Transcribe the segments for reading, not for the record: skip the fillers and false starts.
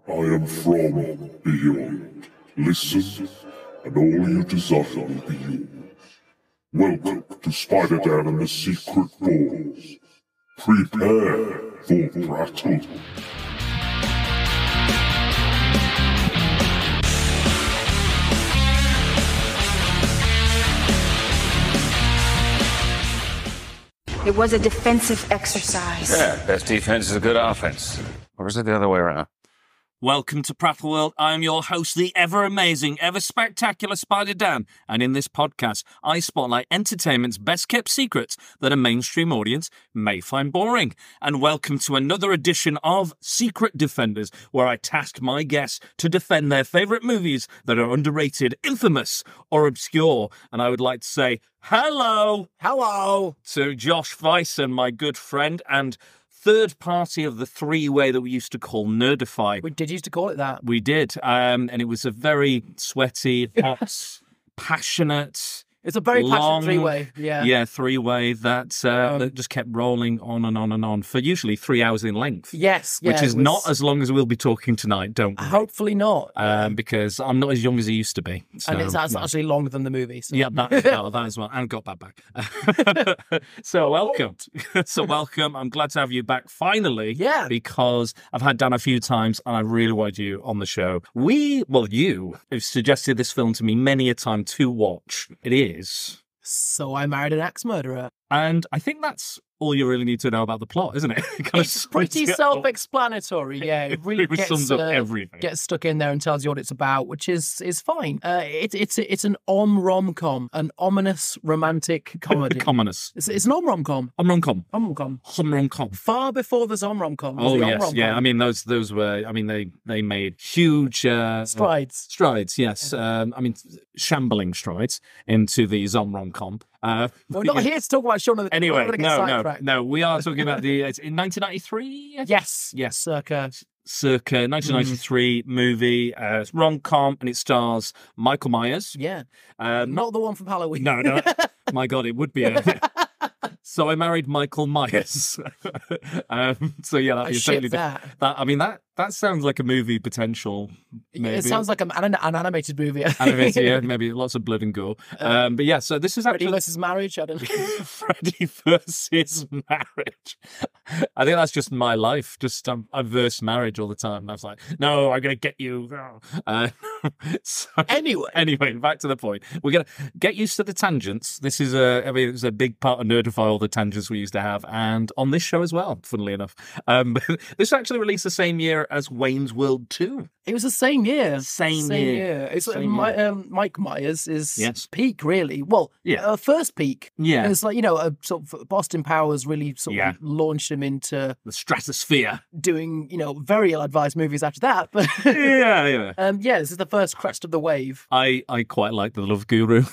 I am from beyond. Listen, and all you desire will be yours. Welcome to Spider-Dan and the Secret Balls. Prepare for battle. It was a defensive exercise. Yeah, best defense is a good offense. Or is it the other way around? Welcome to Prattle World. I'm your host, the ever-amazing, ever-spectacular Spider-Dan. And in this podcast, I spotlight entertainment's best-kept secrets that a mainstream audience may find boring. And welcome to another edition of Secret Defenders, where I task my guests to defend their favourite movies that are underrated, infamous, or obscure. And I would like to say hello to Josh Vyson, my good friend, and third party of the three-way that we used to call Nerdify. We did used to call it that. We did, and it was a very sweaty, hot, passionate... It's a very long, passionate three-way, yeah. Yeah, three-way that just kept rolling on and on and on for usually 3 hours in length. Yes, which is not as long as we'll be talking tonight, don't we? Hopefully not. Because I'm not as young as I used to be. So, and it's actually longer than the movie. So. Yeah, that as well. And got that back. So welcome. Welcome. I'm glad to have you back finally. Yeah. Because I've had Dan a few times and I really wanted you on the show. You have suggested this film to me many a time to watch. It is. So I Married an Axe Murderer. And I think that's all you really need to know about the plot, isn't it? It's pretty self-explanatory, yeah. It really sums up everything. Gets stuck in there and tells you what it's about, which is fine. It's an rom-com, an ominous romantic comedy. It's an rom-com. Rom-com. Far before the rom-com. Oh yes, yeah. I mean those were. I mean they made huge strides. Strides, yes. I mean shambling strides into the rom-com. We're not here to talk about Shaun of the... Anyway, no. We are talking about it's in 1993. Yes, circa 1993 movie, rom-com, and it stars Michael Myers. Yeah, not the one from Halloween. No. My God, it would be. So I Married Michael Myers. So yeah, that is totally that. I mean that sounds like a movie potential. Maybe. It sounds like an animated movie. Animated, yeah, maybe lots of blood and gore. But yeah, so this is actually Freddy versus marriage. I don't know. Freddy versus marriage. I think that's just my life. Just I verse marriage all the time. I was like, no, I'm gonna get you. Anyway, back to the point. We're gonna get used to the tangents. This is it's a big part of Nerdify, all the tangents we used to have, and on this show as well. Funnily enough, this actually released the same year as Wayne's World 2. It was the same year. Same year. It's Mike Myers is peak, really. Well, first peak. Yeah. It's like, sort of Boston Powers really sort of launched him into the stratosphere, doing, very ill-advised movies after that. But this is the first crest of the wave. I quite like The Love Guru.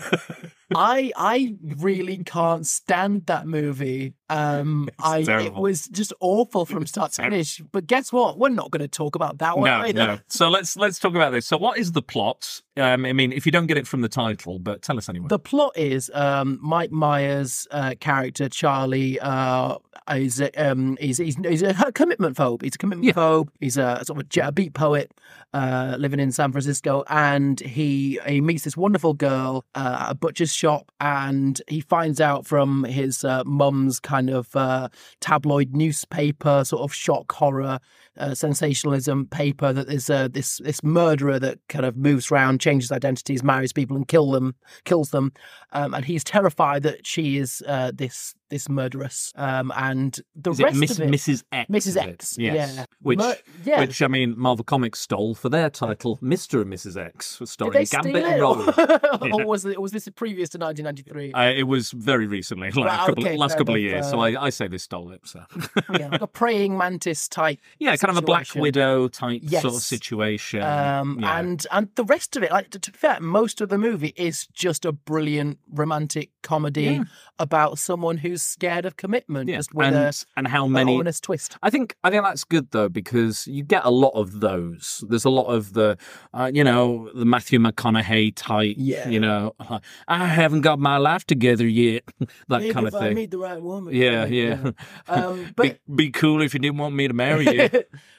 I really can't stand that movie. It was just awful from start to finish. But guess what? We're not going to talk about that one either. No. So let's talk about this. So what is the plot? I mean, if you don't get it from the title, but tell us anyway. The plot is Mike Myers' character Charlie is a commitment phobe. He's a commitment phobe. He's a sort of a beat poet living in San Francisco, and he meets this wonderful girl at a butcher's shop, and he finds out from his mum's kind of tabloid newspaper, sort of shock horror sensationalism paper, that there's this murderer that kind of moves around, changes identities, marries people, and kills them, and he's terrified that she is this murderess, and the rest of it, Mrs. X. Mrs. X, yes. Which I mean, Marvel Comics stole for their title, Mr. and Mrs. X, starring Gambit and Roller. Or was this previous to 1993? It was very recently, last couple of years. So I say they stole it. So like a praying mantis type. Yeah, kind of a Black Widow type sort of situation. And the rest of it, like, to be fair, most of the movie is just a brilliant romantic comedy about someone who's scared of commitment, just with and how many ominous twist. I think that's good though, because you get a lot of those. There's a lot of the the Matthew McConaughey type. I haven't got my life together yet. That kind of thing. I meet the right woman. Yeah. But be cool if you didn't want me to marry you.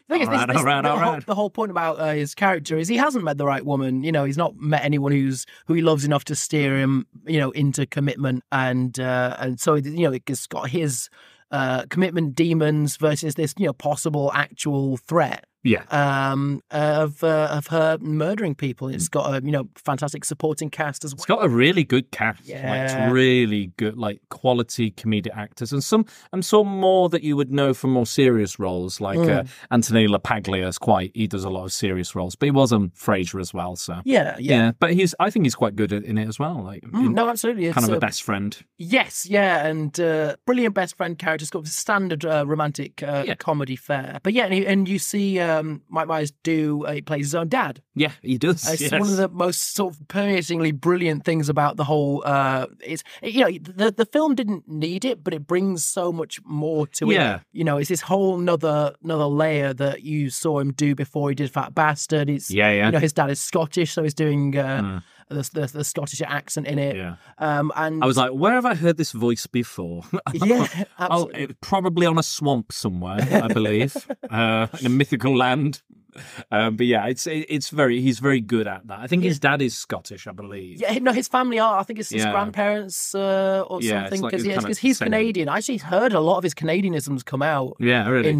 The thing is, All right. the whole point about his character is he hasn't met the right woman. You know, he's not met anyone who he loves enough to steer him, you know, into commitment, and so you know, it's got his commitment demons versus this, you know, possible actual threat. Yeah. Of her murdering people. It's got a, you know, fantastic supporting cast as well. It's got a really good cast. Yeah. Like, it's really good, like quality comedic actors, and some more that you would know from more serious roles, like Anthony LaPaglia he does a lot of serious roles, but he was on Frasier as well. So yeah. But I think he's quite good in it as well. Like no, absolutely, it's kind of a best friend. Yes, yeah, and brilliant best friend character. It's got standard romantic comedy fare, but yeah, and you see. Mike Myers he plays his own dad. Yeah, he does. It's one of the most sort of permeatingly brilliant things about the whole. You know, the film didn't need it, but it brings so much more to it. You know, it's this whole another layer that you saw him do before he did Fat Bastard. It's You know, his dad is Scottish, so he's doing the Scottish accent in it. Yeah. And I was like, where have I heard this voice before? Yeah, absolutely. Probably on a swamp somewhere, I believe, in a mythical land. But yeah, he's very good at that. I think his dad is Scottish, I believe. Yeah, no, his family are. I think it's his grandparents or something. Because he's Canadian. I actually heard a lot of his Canadianisms come out. Yeah, really.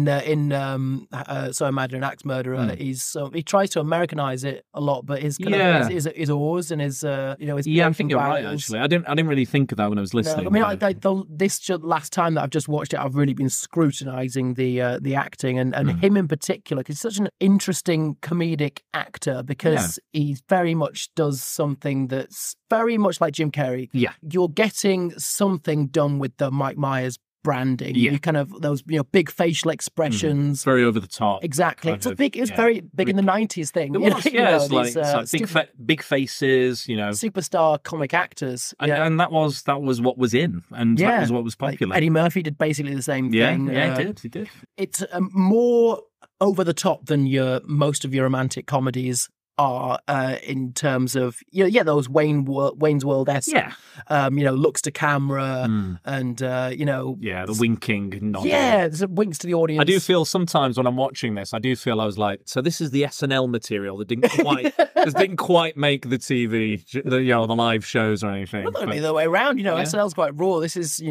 So I Imagine an Axe Murderer. He tries to Americanize it a lot, but his his oars and his his I think you're right. Actually, I didn't really think of that when I was listening. No, I mean, this last time that I've just watched it, I've really been scrutinizing the acting and him in particular, because he's such an interesting comedic actor, because he very much does something that's very much like Jim Carrey. Yeah, you're getting something done with the Mike Myers branding. You kind of those big facial expressions, very over the top. Exactly. It's very big in the 90s thing. It was, it's like big faces, you know, superstar comic actors, and that was what was in, and that was what was popular. Like Eddie Murphy did basically the same thing. He did. It's more over the top than most of your romantic comedies are in terms of those Wayne's World-esque looks to camera and the winking nod. There's winks to the audience. I do feel sometimes when I'm watching this, I was like, so this is the SNL material that didn't quite make the TV, the live shows or anything. Well, that'd be the way around. SNL's quite raw. This is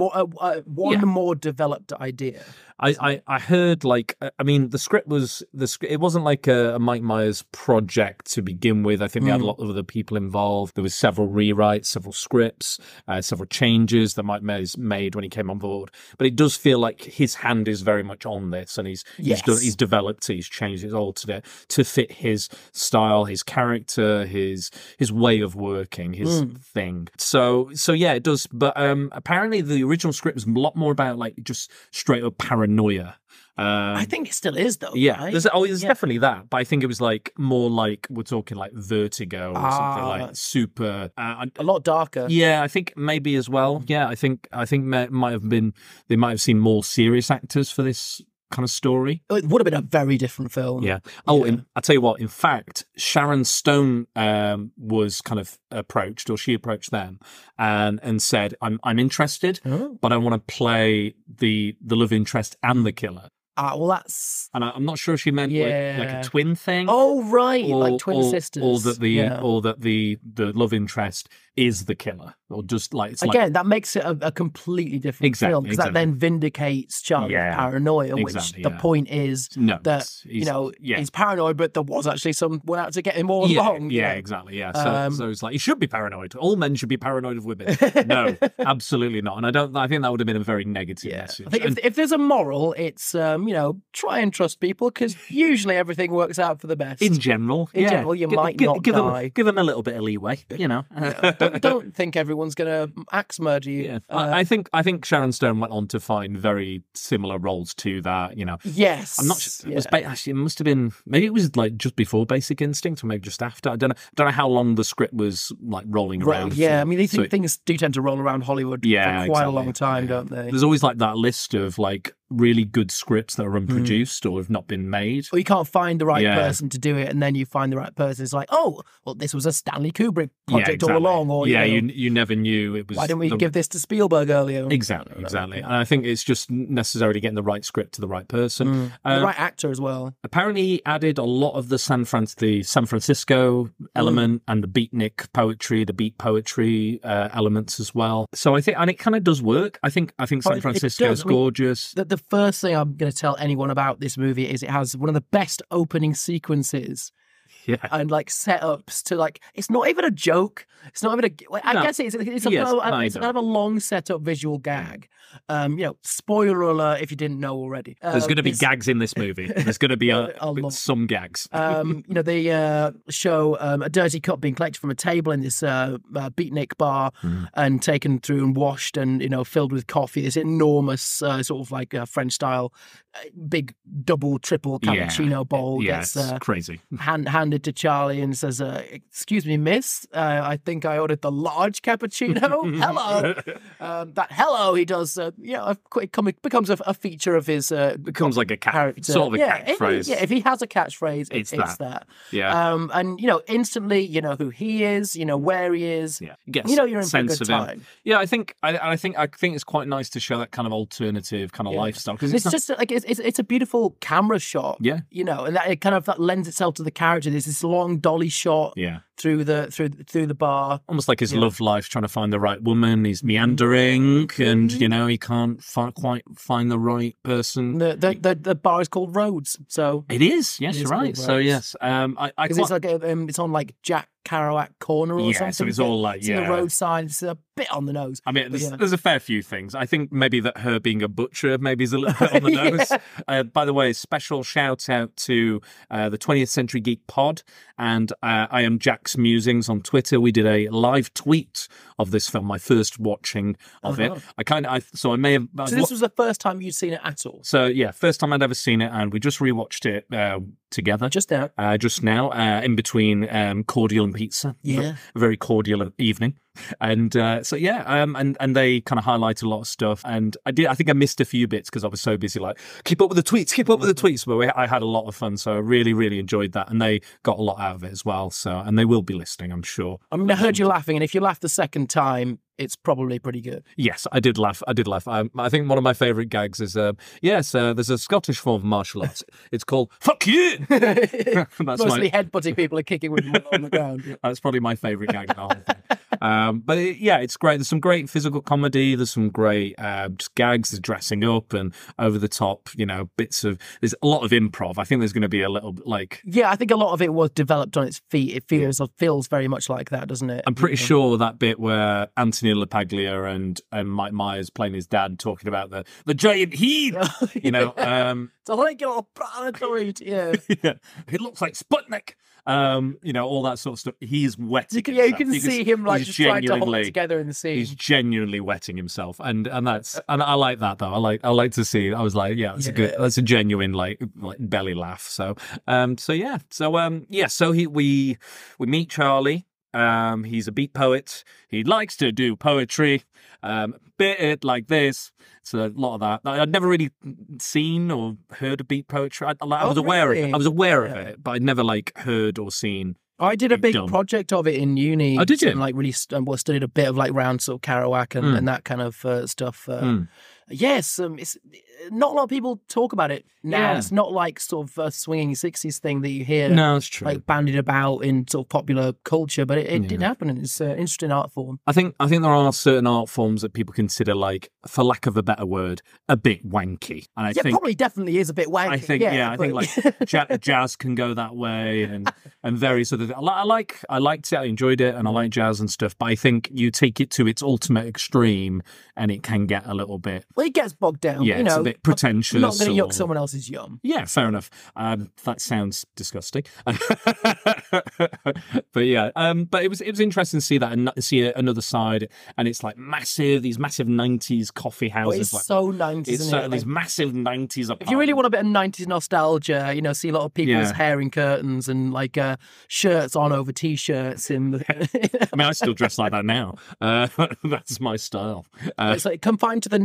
more developed idea. I heard, like, I mean, the script it wasn't like a Mike Myers project to begin with. I think they had a lot of other people involved. There was several rewrites, several scripts, several changes that Mike Myers made when he came on board. But it does feel like his hand is very much on this, and he's developed, he's changed it all to fit his style, his character, his way of working, his thing. So yeah, it does. But apparently the original script was a lot more about like just straight up paranoia. I think it still is, though. Yeah, right? there's definitely that, but I think it was like more like we're talking like Vertigo or something like super, a lot darker. Yeah, I think maybe as well. Yeah, I think they might have seen more serious actors for this kind of story. It would have been a very different film. Yeah. Oh, yeah. I'll tell you what. In fact, Sharon Stone was kind of approached, or she approached them, and said, "I'm interested, but I want to play the love interest and the killer." Well, that's... And I'm not sure if she meant like a twin thing. Oh, right, like twin sisters. Or that the love interest is the killer, or just like it's again, that makes it a completely different film, because that then vindicates Charlie's paranoia. Which the point is that he's paranoid, but there was actually someone out to get him all along. Yeah, exactly. Yeah, so it's like he should be paranoid. All men should be paranoid of women. No, absolutely not. And I think that would have been a very negative message. I think if there's a moral, it's try and trust people, because usually everything works out for the best. In general, you might not die. Give them a little bit of leeway, Don't think everyone's going to axe murder you. Yeah. I think Sharon Stone went on to find very similar roles to that. Yes, I'm not sure. It must have been, maybe it was like just before Basic Instinct, or maybe just after. I don't know how long the script was like rolling around. Yeah, I mean, things do tend to roll around Hollywood for quite a long time, don't they? There's always like that list of like really good scripts that are unproduced or have not been made. Or you can't find the right person to do it, and then you find the right person. It's like, oh, well, this was a Stanley Kubrick project all along. Or you never knew it was. Why didn't we give this to Spielberg earlier? Exactly. And I think it's just necessarily getting the right script to the right person, the right actor as well. Apparently, he added a lot of the San Francisco element and the beatnik poetry, the beat poetry elements as well. So I think, and it kind of does work. I think San Francisco is gorgeous. The first thing I'm going to tell anyone about this movie is it has one of the best opening sequences. Yeah. And like setups to like, it's not even a joke. It's not even I guess it's kind of a long setup visual gag. Spoiler alert if you didn't know already. There's going to be gags in this movie. There's going to be some gags. They show a dirty cup being collected from a table in this beatnik bar and taken through and washed and, filled with coffee. This enormous sort of like French style big double, triple cappuccino bowl gets crazy. handed to Charlie and says, excuse me, miss, I think I ordered the large cappuccino. Hello. That hello he does, it becomes a feature of his... becomes like a character. Sort of a catchphrase. If he has a catchphrase, it's that. Yeah. And, instantly, who he is, where he is. Yeah. You're in for a good time. Yeah, I think it's quite nice to show that kind of alternative kind of lifestyle. Because it's just like it's a beautiful camera shot. Yeah. And that it kind of lends itself to the character. There's this long dolly shot. Yeah. Through the bar, almost like his love life, trying to find the right woman. He's meandering, and he can't quite find the right person. The bar is called Rhodes, so it is. Yes, you're right. So yes, it's like it's on like Jack Kerouac Corner or something. So it's all like it's a road sign. It's a bit on the nose. I mean, there's a fair few things. I think maybe that her being a butcher maybe is a little bit on the nose. By the way, special shout out to the 20th Century Geek Pod, and I am Jack's Musings on Twitter. We did a live tweet of this film, my first watching of it. So this was the first time you'd seen it at all. So yeah, first time I'd ever seen it, and we just rewatched it together just now, in between cordial and pizza. Yeah, a very cordial evening. And and they kind of highlighted a lot of stuff, and I think I missed a few bits because I was so busy like keep up with the tweets, but I had a lot of fun, so I really, really enjoyed that, and they got a lot out of it as well, so, and they will be listening, I'm sure. I mean, I heard you laughing, and if you laugh the second time, it's probably pretty good. Yes, I did laugh. I think one of my favourite gags is, there's a Scottish form of martial arts. It's called fuck you. That's mostly headbutting people and kicking with them on the ground. That's probably my favourite gag in the whole thing. But it's great. There's some great physical comedy. There's some great just gags. There's dressing up and over the top, bits of. There's a lot of improv. I think there's going to be a little bit like. Yeah, I think a lot of it was developed on its feet. It feels very much like that, doesn't it? I'm pretty sure that bit where Anthony LaPaglia and Mike Myers playing his dad talking about the giant heat, It's a regular planetoid, yeah. It looks like Sputnik. All that sort of stuff. He's wetting himself. Yeah, you can see him like just trying to hold it together in the scene. He's genuinely wetting himself, and I like that though. I like to see. I was like, that's a genuine like belly laugh. So we meet Charlie. He's a beat poet. He likes to do poetry. Bit it like this. So a lot of that. I'd never really seen or heard of beat poetry. I was aware of it. I was aware of it, but I'd never heard or seen. I did a big project of it in uni. Oh, did you? And really studied a bit of round sort of Kerouac and that kind of stuff. Yes, it's not a lot of people talk about it now. Yeah. It's not like sort of a swinging 60s thing that you hear. No, it's true. Like bandied about in sort of popular culture, but it did happen, and it's an interesting art form. I think there are certain art forms that people consider, like, for lack of a better word, a bit wanky. And I think probably definitely is a bit wanky. I think like jazz can go that way, and very sort of. I liked it. I enjoyed it, and I like jazz and stuff. But I think you take it to its ultimate extreme, and it can get a little bit. Well, it gets bogged down. Yeah, it's a bit pretentious. I'm not going to yuck someone else's yum. Yeah, fair enough. That sounds disgusting. But yeah, but it was interesting to see that and see another side. And it's like these massive 90s coffee houses. It's so 90s, isn't it? These massive 90s apartments. If you really want a bit of 90s nostalgia, see a lot of people's hair in curtains and shirts on over t-shirts. I mean, I still dress like that now. That's my style. It's like confined to the 90s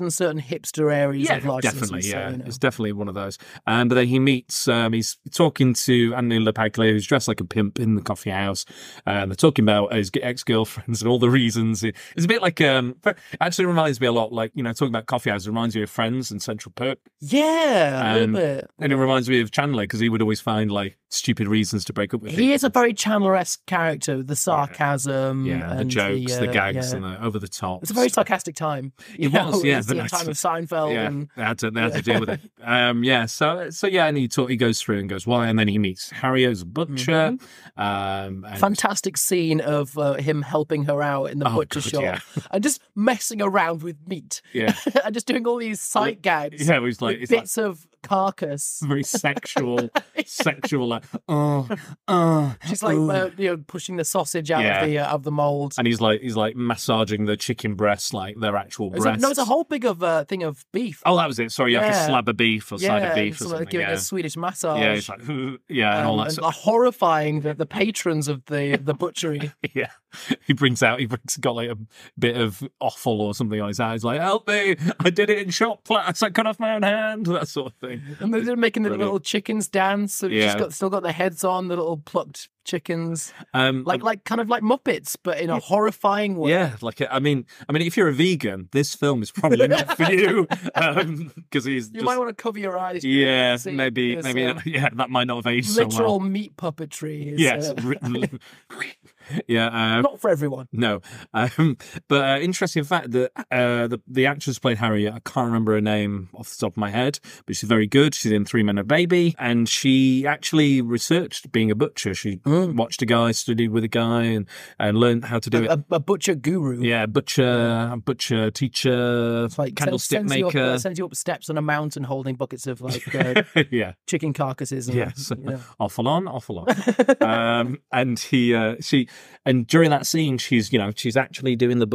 in certain hipster areas of Large definitely. Simpsons, Yeah, so, you know. it's definitely one of those. But then he meets. He's talking to Anthony LaPaglia, who's dressed like a pimp in the coffee house, and they're talking about his ex-girlfriends and all the reasons. It's a bit like actually reminds me a lot, like, you know, talking about coffee house. It reminds me of Friends and Central Perk. Yeah, a little bit. And it reminds me of Chandler because he would always find like stupid reasons to break up with. He is a very Chandler-esque character. The sarcasm, the and jokes, the gags, and the over the top. It's a very sarcastic time. It was, yeah. It's the time of Seinfeld. Yeah, And, they had to deal with it. So yeah, and he goes through and goes why, and then he meets Harry as a butcher. And fantastic scene of him helping her out in the butcher shop and just messing around with meat. Yeah, and just doing all these sight gags. Yeah, it was like bits of carcass. Very sexual, like She's like pushing the sausage out of the mold, and he's like massaging the chicken breasts like they're actual breasts. It's a whole big thing of beef. Oh, that was it. Sorry, like a slab of beef or side of beef or something. Giving a Swedish massage. Yeah, it's like and all that. And horrifying the patrons of the butchery. Yeah, he got like a bit of offal or something on his hand. He's like, "Help me! I did it in shop class. I cut off my own hand." That sort of thing. And they're making the little chickens dance. So still got their heads on, the little plucked chickens, like kind of like Muppets, but in a horrifying way. Yeah, I mean, if you're a vegan, this film is probably not for you because you might want to cover your eyes. Yeah, maybe, that might not have aged so well. Literal meat puppetry. Yes. Not for everyone. No, but interesting fact that the actress who played Harry, I can't remember her name off the top of my head, but she's very good. She's in 3 Men and a Baby, and she actually researched being a butcher. She watched a guy, studied with a guy, and learned how to do it. A butcher guru. Yeah, butcher teacher, like candlestick maker. Sends you up steps on a mountain holding buckets of chicken carcasses. And, awful on. And during that scene, she's actually doing the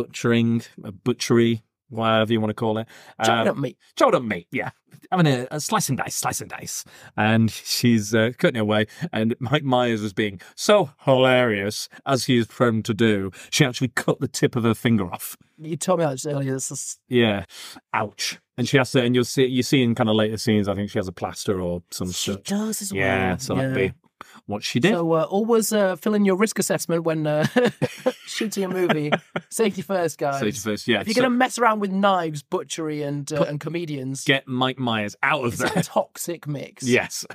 butchery, whatever you want to call it. Chopped up meat, yeah. Having a slice and dice. And she's cutting it away. And Mike Myers was being so hilarious, as he is prone to do. She actually cut the tip of her finger off. You told me that earlier. Yeah. Ouch. And she has to, and you see in kind of later scenes, I think she has a plaster or some She does as well. Yeah, so that'd be what she did. So always fill in your risk assessment when shooting a movie. Safety first, guys. Safety first, yeah. If you're going to mess around with knives, butchery, and comedians, get Mike Myers out of there. It's a toxic mix. Yes,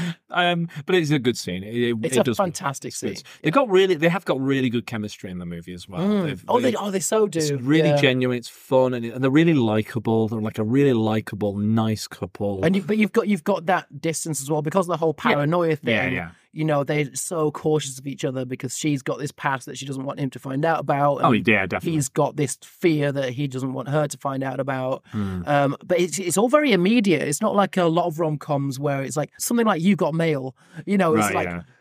but it's a good scene. It's a fantastic scene. They have got really good chemistry in the movie as well. They so do. It's really genuine. It's fun, and they're really likable. They're like a really likable, nice couple. But you've got that distance as well because of the whole paranoia thing. Yeah. You know, they're so cautious of each other because she's got this past that she doesn't want him to find out about. Oh, yeah, definitely. He's got this fear that he doesn't want her to find out about. But it's all very immediate. It's not like a lot of rom-coms where it's like something like You Got Mail. You know, it's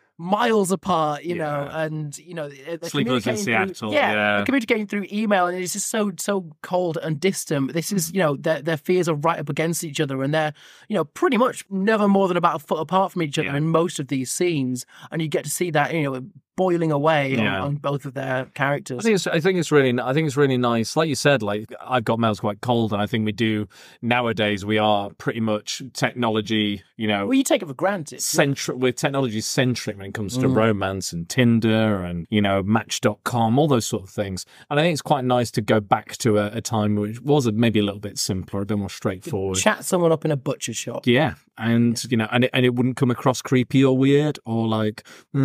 miles apart, you know, and Sleepless in Seattle. They're communicating through email, and it's just so cold and distant. This is, their fears are right up against each other, and they're, pretty much never more than about a foot apart from each other in most of these scenes, and you get to see that, boiling away on both of their characters. I think it's really nice. Like you said, like I've Got Mail's quite cold, and I think we do nowadays. We are pretty much technology, Well, you take it for granted. We're technology centric when it comes to romance and Tinder and Match.com, all those sort of things. And I think it's quite nice to go back to a time which was maybe a little bit simpler, a bit more straightforward. Chat someone up in a butcher shop. Yeah, and and it wouldn't come across creepy or weird or like,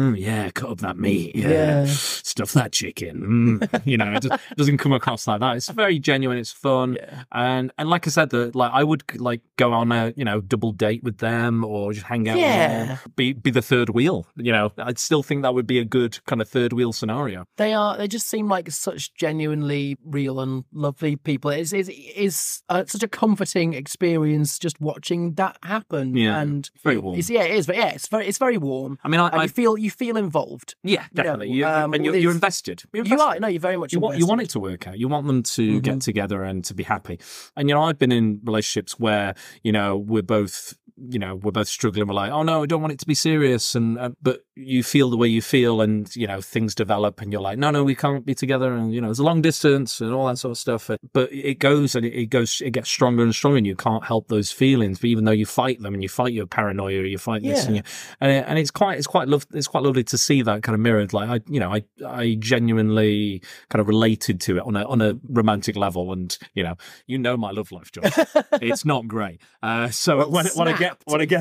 cut up that meat, stuff that chicken. It doesn't come across like that. It's very genuine. It's fun, and like I said, I would go on a double date with them or just hang out with them, be the third wheel. I'd still think that would be a good kind of third wheel scenario. They just seem like such genuinely real and lovely people. It's such a comforting experience just watching that happen. Yeah, and very warm. It is, but it's very warm. I mean, you feel involved. Yeah, definitely. You're invested. You are. No, you're very much invested. You want it to work out. You want them to get together and to be happy. And I've been in relationships where we're both you know, we're both struggling. We're like, oh no, I don't want it to be serious. And but you feel the way you feel, and you know, things develop, and you're like, no, we can't be together, and you know, there's a long distance and all that sort of stuff. But it goes and it gets stronger and stronger, and you can't help those feelings. But even though you fight them, and you fight your paranoia, you fight this, and it's quite lovely to see that kind of mirrored. Like I genuinely kind of related to it on a romantic level, and you know my love life, John. It's not great. So when I get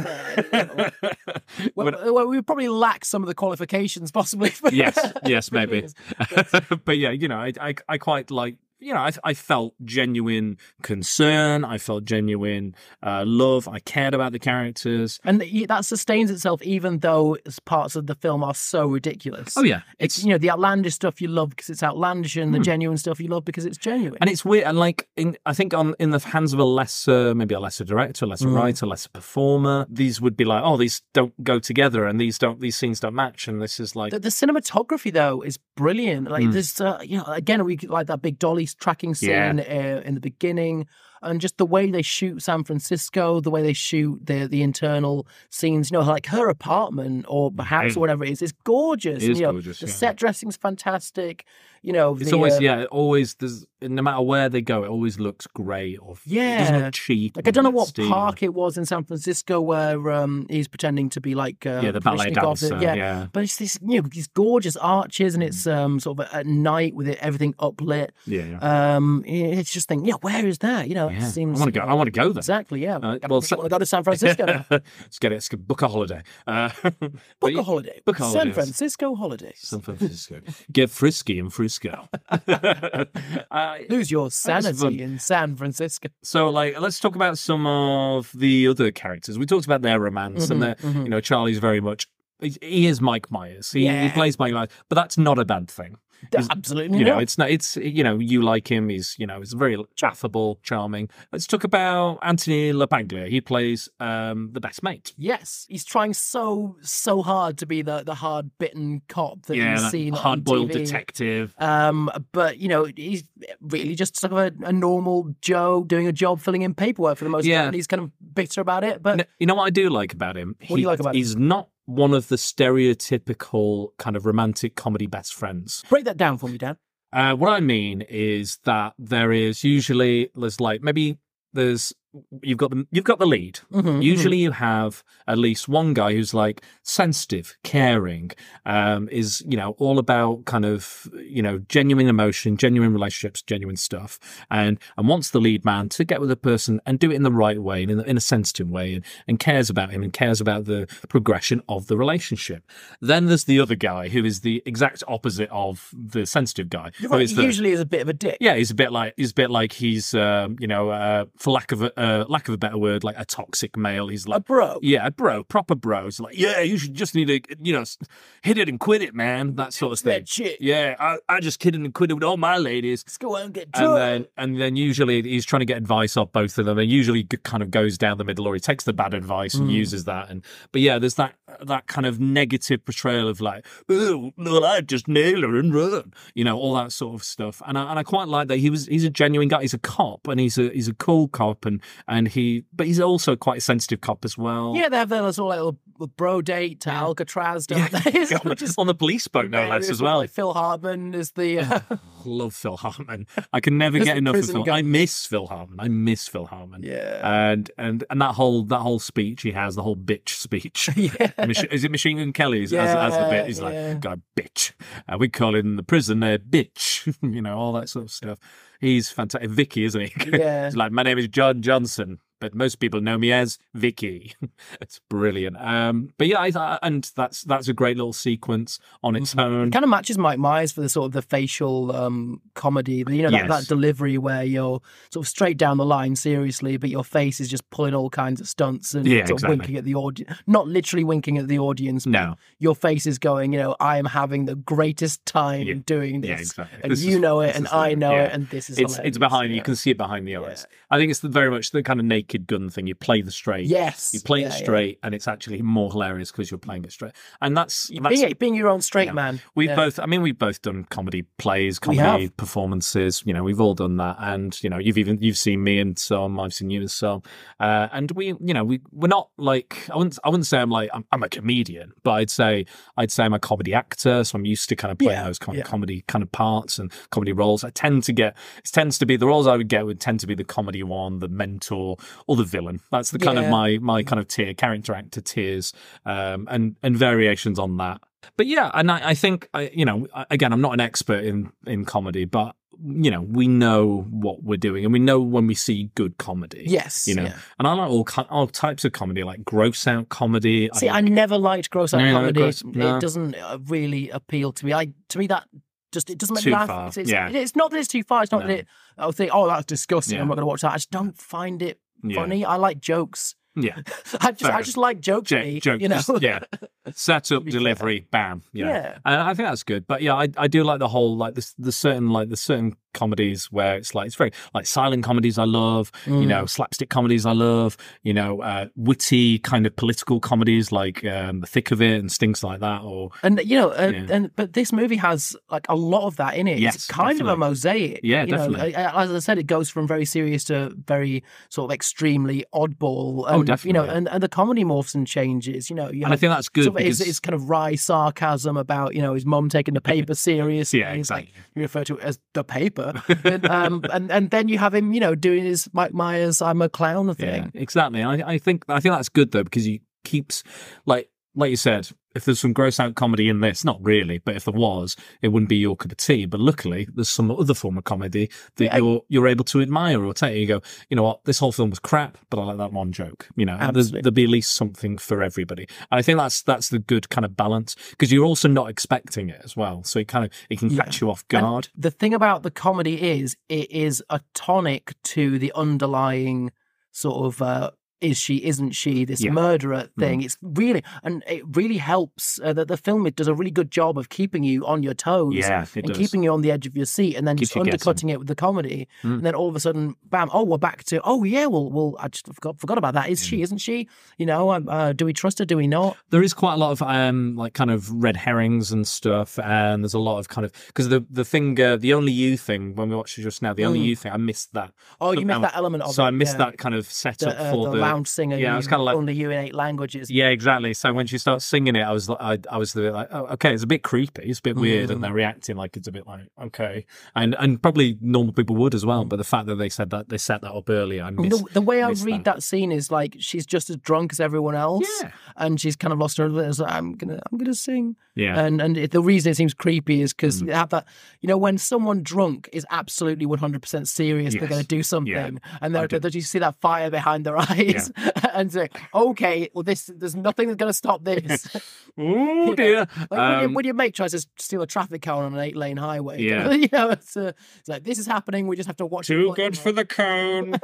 well, we probably lack some of the qualifications, possibly. yes, maybe. But yeah, I quite like. I felt genuine concern. I felt genuine love. I cared about the characters. And that sustains itself even though parts of the film are so ridiculous. Oh, yeah. It's the outlandish stuff you love because it's outlandish, and the genuine stuff you love because it's genuine. And it's weird. And I think in the hands of a lesser director, lesser writer, lesser performer, these would be like, oh, these don't go together, and these scenes don't match. And this is like... The cinematography, though, is brilliant. Like, there's, again, we like that big dolly tracking scene in the beginning, and just the way they shoot San Francisco, the way they shoot the internal scenes, like her apartment or perhaps whatever it is gorgeous. It is gorgeous. The set dressing's fantastic. It's always there's, no matter where they go, it always looks great. Or it doesn't look cheap. Like, I don't know what park it was in San Francisco where he's pretending to be like the ballet dancer. But it's this these gorgeous arches, and it's sort of at night with everything uplit. It's just thinking, where is that? It seems. I want to go there. Exactly. Yeah. I want to go to San Francisco. Let's book a holiday. Book a holiday. San Francisco holidays. San Francisco. Get frisky in Frisco. Lose your sanity in San Francisco. So, let's talk about some of the other characters. We talked about their romance, and Charlie's very much. He is Mike Myers. He plays Mike Myers, but that's not a bad thing. Absolutely, it's not. It's you like him. He's he's very affable, charming. Let's talk about Anthony LaPaglia. He plays the best mate. Yes, he's trying so hard to be the hard bitten cop that you've seen, hard boiled detective. But he's really just sort of a normal Joe doing a job, filling in paperwork for the most part. And he's kind of bitter about it. But you know what I do like about him? What do you like about him? He's not one of the stereotypical kind of romantic comedy best friends. Break that down for me, Dan. What I mean is that you've got the lead. Usually you have at least one guy who's like sensitive, caring, is all about kind of genuine emotion, genuine relationships, genuine stuff, and wants the lead man to get with a person and do it in the right way, in a sensitive way, and cares about him and cares about the progression of the relationship. Then there's the other guy who is the exact opposite of the sensitive guy. Right, he usually is a bit of a dick. Yeah, he's a bit like he's for lack of a better word, like a toxic male. He's like a bro. Yeah, a bro, proper bro. It's like, you should just need to, hit it and quit it, man. That sort of thing. That shit. Yeah, I just kidded and quit it with all my ladies. Let's go out and get drunk. And then usually he's trying to get advice off both of them, and usually kind of goes down the middle, or he takes the bad advice and uses that. But there's that kind of negative portrayal of like, oh, well, I just nail her and run, all that sort of stuff. And I quite like that. He's a genuine guy. He's a cop, and he's a cool cop, and but he's also quite a sensitive cop as well. Yeah, they have their little bro date to Alcatraz, don't they? Just on the police boat, no less, as well. Like Phil Hartman is the... Love Phil Hartman. I can never get enough of Phil. I miss Phil Hartman. Yeah. And that whole speech he has, the whole bitch speech. Is it Machine Gun Kelly's as the bit? He's like, got a bitch. We call it in the prison a bitch. All that sort of stuff. He's fantastic. Vicky, isn't he? Yeah. He's like, my name is John Johnson, but most people know me as Vicky. It's brilliant. But yeah, and that's a great little sequence on its own. It kind of matches Mike Myers for the sort of the facial comedy. That delivery where you're sort of straight down the line seriously, but your face is just pulling all kinds of stunts and sort of winking at the audience. Not literally winking at the audience. No. Your face is going, I am having the greatest time doing this. Yeah, exactly. And and I know it, and this is hilarious. It's behind, you can see it behind the eyes. I think it's very much the kind of naked Naked Gun thing. You play the straight. Yes. You play it straight, and it's actually more hilarious because you're playing it straight. And that's being your own straight man. We've both done comedy plays, comedy performances. You know, we've all done that. And you know, you've seen me in some, I've seen you in some. And we're not like, I wouldn't say I'm a comedian, but I'd say I'm a comedy actor. So I'm used to kind of playing those kind of comedy kind of parts and comedy roles. It tends to be the roles I would get would tend to be the comedy one, the mentor, or the villain. That's the kind of my kind of character actor tiers, and variations on that. But yeah, and I think again, I'm not an expert in comedy, but you know, we know what we're doing, and we know when we see good comedy. Yes, you know, and I like all types of comedy, like gross out comedy. See, I never liked gross out comedy. It doesn't really appeal to me. It doesn't make me laugh. It's not that it's too far. It's not that I'll think, oh, that's disgusting. I'm not going to watch that. I just don't find it funny. I like jokes. Yeah, I just like jokes. Jokes, you know, set up, delivery, bam. Yeah, and I think that's good. But yeah, I do like the whole the certain comedies where it's very like silent comedies I love, you know, slapstick comedies I love, you know, witty kind of political comedies like The Thick of It and things like that. But this movie has like a lot of that in it. Yes, it's kind of a mosaic. Yeah, definitely. As I said, it goes from very serious to very sort of extremely oddball. And, definitely. You know, and the comedy morphs and changes. You know, and I think that's good. It's kind of wry sarcasm about, you know, his mum taking the paper seriously. Yeah, exactly. Like, you refer to it as the paper. and then you have him, you know, doing his Mike Myers "I'm a clown" thing. Yeah, exactly. I think that's good though, because he keeps like you said, if there's some gross out comedy in this, not really, but if there was, it wouldn't be your cup of tea. But luckily, there's some other form of comedy that you're able to admire or take. You go, you know what, this whole film was crap, but I like that one joke. You know, there'll be at least something for everybody. And I think that's the good kind of balance, because you're also not expecting it as well, so it can catch you off guard. And the thing about the comedy is, it is a tonic to the underlying sort of is she, isn't she, this murderer thing. It's really, and it really helps that the film, it does a really good job of keeping you on your toes. Yeah, it does. Keeping you on the edge of your seat, and then just undercutting it with the comedy. And then all of a sudden, bam, we're back to, well, I just forgot about that. Is she, isn't she? You know, do we trust her? Do we not? There is quite a lot of like kind of red herrings and stuff, and there's a lot of kind of, because the thing, the Only You thing, when we watched it just now, the Only You thing, I missed that. Oh, you missed that element of it. So I missed that kind of setup for the lounge singer. Yeah, I was kind of like, Only You in 8 languages. Yeah, exactly. So when she starts singing it, I was a bit like, oh, okay, it's a bit creepy, it's a bit weird, and they're reacting like it's a bit like, okay, and probably normal people would as well. But the fact that they set that up earlier, the way I read that scene is like she's just as drunk as everyone else, and she's kind of lost her. Like, I'm gonna sing. Yeah, and the reason it seems creepy is because you have that, you know, when someone drunk is absolutely 100% serious, they're going to do something, and you see that fire behind their eyes, and say, okay, well, there's nothing that's going to stop this. Oh dear! Like when your mate tries to steal a traffic car on an 8-lane highway, you know, it's like, this is happening. We just have to watch. Too good for the cone.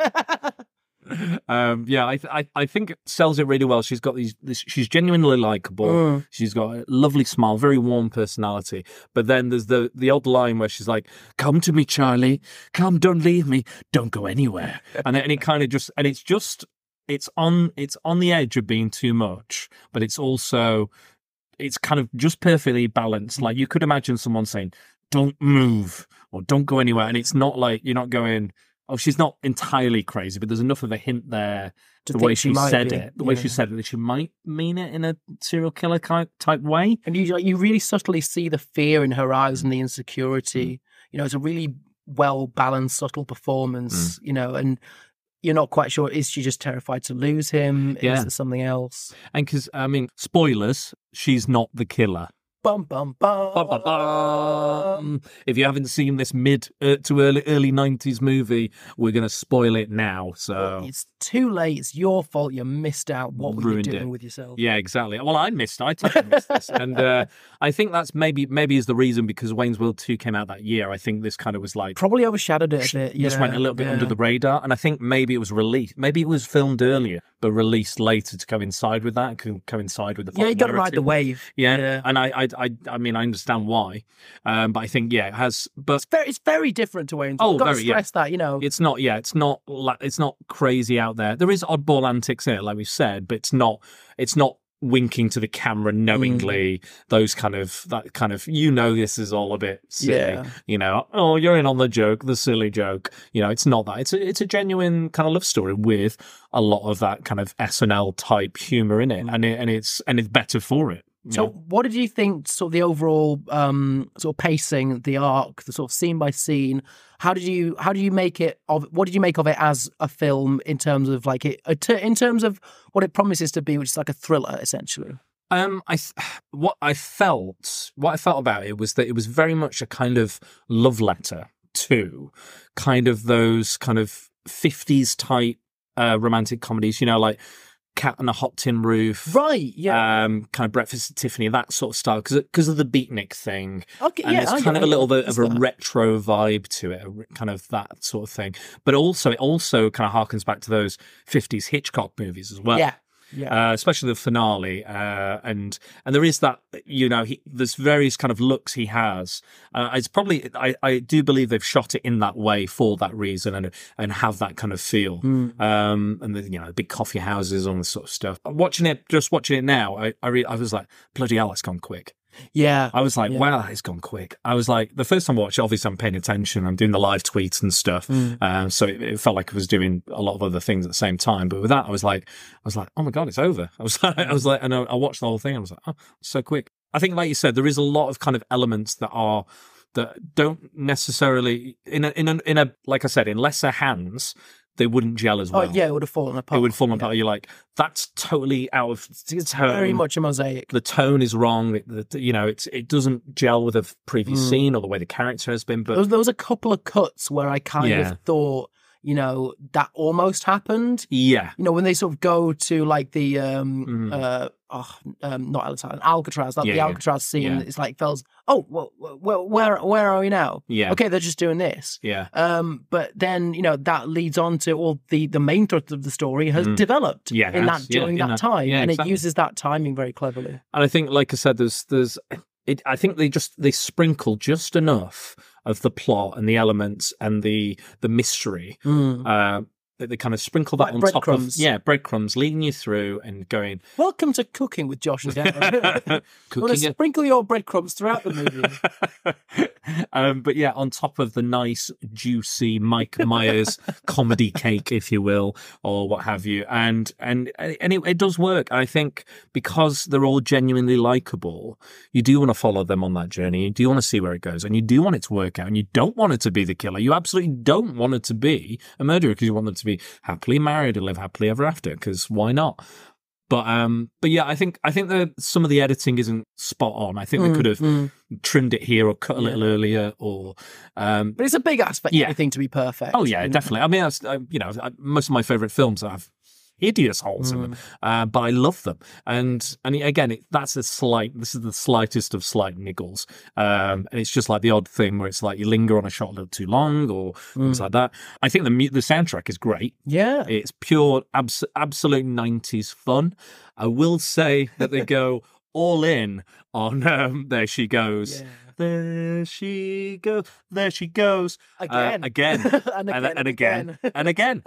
I think it sells it really well. She's got she's genuinely likable. She's got a lovely smile, very warm personality. But then there's the odd line where she's like, "Come to me, Charlie. Come, don't leave me. Don't go anywhere." And it kind of just, and it's on the edge of being too much, but it's kind of just perfectly balanced. Like, you could imagine someone saying, "Don't move," or "Don't go anywhere," and it's not like you're not going, oh, she's not entirely crazy, but there's enough of a hint there, the way she said it, that she might mean it in a serial killer type way. And you really subtly see the fear in her eyes and the insecurity. You know, it's a really well balanced, subtle performance. You know, and you're not quite sure, is she just terrified to lose him? Is it something else? And because, I mean, spoilers, she's not the killer. Bum, bum, bum. Bum, bum, bum. If you haven't seen this mid to early 90s movie, we're going to spoil it now. So it's too late. It's your fault. You missed out. What were you doing with yourself? Yeah, exactly. Well, I totally missed this. And I think that's maybe is the reason, because Wayne's World 2 came out that year. I think this kind of was like, probably overshadowed it a bit. Just went a little bit under the radar. And I think maybe it was released. Maybe it was filmed earlier, but released later to coincide with that, coincide with the popularity. You got to ride the wave. Yeah. And I I mean, I understand why, but I think it has. But It's very different to Wayne's Oh, World. I've got to very, yeah. stress that, you know. it's not. Yeah, it's not. It's not crazy out there. There is oddball antics in it, like we've said, but it's not. It's not winking to the camera knowingly. Those kind of this is all a bit silly. Yeah. You know, oh, you're in on the joke, the silly joke. You know, it's not that. It's a genuine kind of love story with a lot of that kind of SNL type humor in it, and it's better for it. So, what did you think? Sort of the overall sort of pacing, the arc, the sort of scene by scene. How did you make it? What did you make of it as a film in terms of like in terms of what it promises to be, which is like a thriller essentially? What I felt about it was that it was very much a kind of love letter to kind of those kind of 50s type romantic comedies. You know, like Cat on a Hot Tin Roof, Right? Yeah. kind of Breakfast at Tiffany, that sort of style, because of the beatnik thing. Okay. And Yeah. it's I kind get of a it. little bit of a That's that. retro vibe to it, kind of that sort of thing. But also, it also kind of harkens back to those 50s Hitchcock movies as well. Yeah. Yeah. Especially the finale, and there is that, you know, there's various kind of looks he has. It's probably, I do believe they've shot it in that way for that reason, and have that kind of feel. And the, you know, big coffee houses, all this sort of stuff. Watching it now, I was like, bloody hell, it's gone quick. Yeah. I was like, wow, it's gone quick. I was like, the first time I watched it, obviously I'm paying attention. I'm doing the live tweets and stuff. So it felt like I was doing a lot of other things at the same time. But with that, I was like, oh my God, it's over. I was like, and I watched the whole thing. I was like, oh, so quick. I think, like you said, there is a lot of kind of elements that don't necessarily in a like I said, in lesser hands, they wouldn't gel as well. Oh yeah, it would have fallen apart. It would fall apart. You're like, that's totally out of tone. Very much a mosaic. The tone is wrong. You know, it doesn't gel with a previous scene or the way the character has been. But There was a couple of cuts where I kind Yeah. of thought, you know, that almost happened. yeah, You know, when they sort of go to like the not Alcatraz, like Yeah, the yeah. Alcatraz scene, Yeah. it's like fellas, oh, well, where are we now? Yeah. Okay, they're just doing this. yeah. But then, you know, that leads on to all the main thrust of the story has developed Yeah, it in has. that during Yeah, in that that- time. yeah, And exactly. it uses that timing very cleverly. And I think, like I said, I think they sprinkle just enough of the plot and the elements and the mystery. That they kind of sprinkle that Like on top of breadcrumbs. breadcrumbs, leading you through and going Welcome to Cooking with Josh and Darren. You want to cooking it. sprinkle your breadcrumbs throughout the movie. But yeah, on top of the nice, juicy Mike Myers comedy cake, if you will, or what have you, and it does work. I think because they're all genuinely likable, you do want to follow them on that journey. You do want to see where it goes, and you do want it to work out. And you don't want it to be the killer. You absolutely don't want it to be a murderer, because you want them to be happily married and live happily ever after. Because why not? But yeah, I think that some of the editing isn't spot on. I think they could have trimmed it here or cut a little earlier, or But it's a big ask for Yeah. anything to be perfect. oh yeah, you know? definitely. I mean, most of my favorite films have hideous holes in them, but I love them. And again, this is the slightest of slight niggles, and it's just like the odd thing where it's like you linger on a shot a little too long or things like that. I think the soundtrack is great. Yeah. It's pure, absolute 90s fun. I will say that they go all in on There She Goes. Yeah. There she goes. There she goes. Again. Again. And again and again. And again.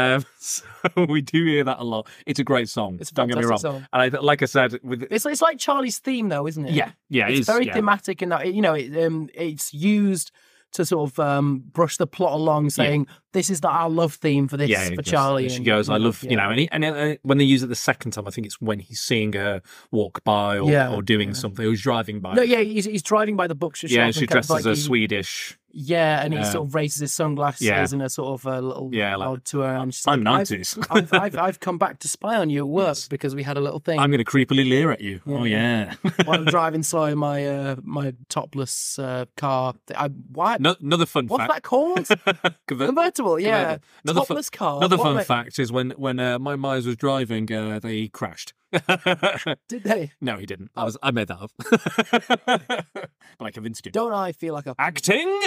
So we do hear that a lot. It's a great song. It's a Don't get me wrong. fantastic song. And like I said, with It's like Charlie's theme, though, isn't it? yeah, it It's is, very yeah. thematic in that, you know, it's used to sort of brush the plot along, saying this is our love theme for this Yeah, for it does. Charlie. And she and, goes, I love, yeah. you know, and when they use it the second time, I think it's when he's seeing her walk by or doing something, or he's driving by. No, yeah, he's driving by the bookshop. Yeah, and she kind of dresses like as Swedish. Yeah, and he sort of raises his sunglasses Yeah. in a sort of a little Yeah, like, nod to her. And she's I'm like, 90s. I've come back to spy on you at work because we had a little thing. I'm going to creepily leer at you. Oh, yeah. While I'm driving slow in my my topless car. Another fun What's fact. that called? Convertible, yeah. Another Topless car. Another What fun am I- fact is when Mike Myers was driving, they crashed. Did they? No, he didn't. I made that up. But I convinced you. Don't I feel like a Acting.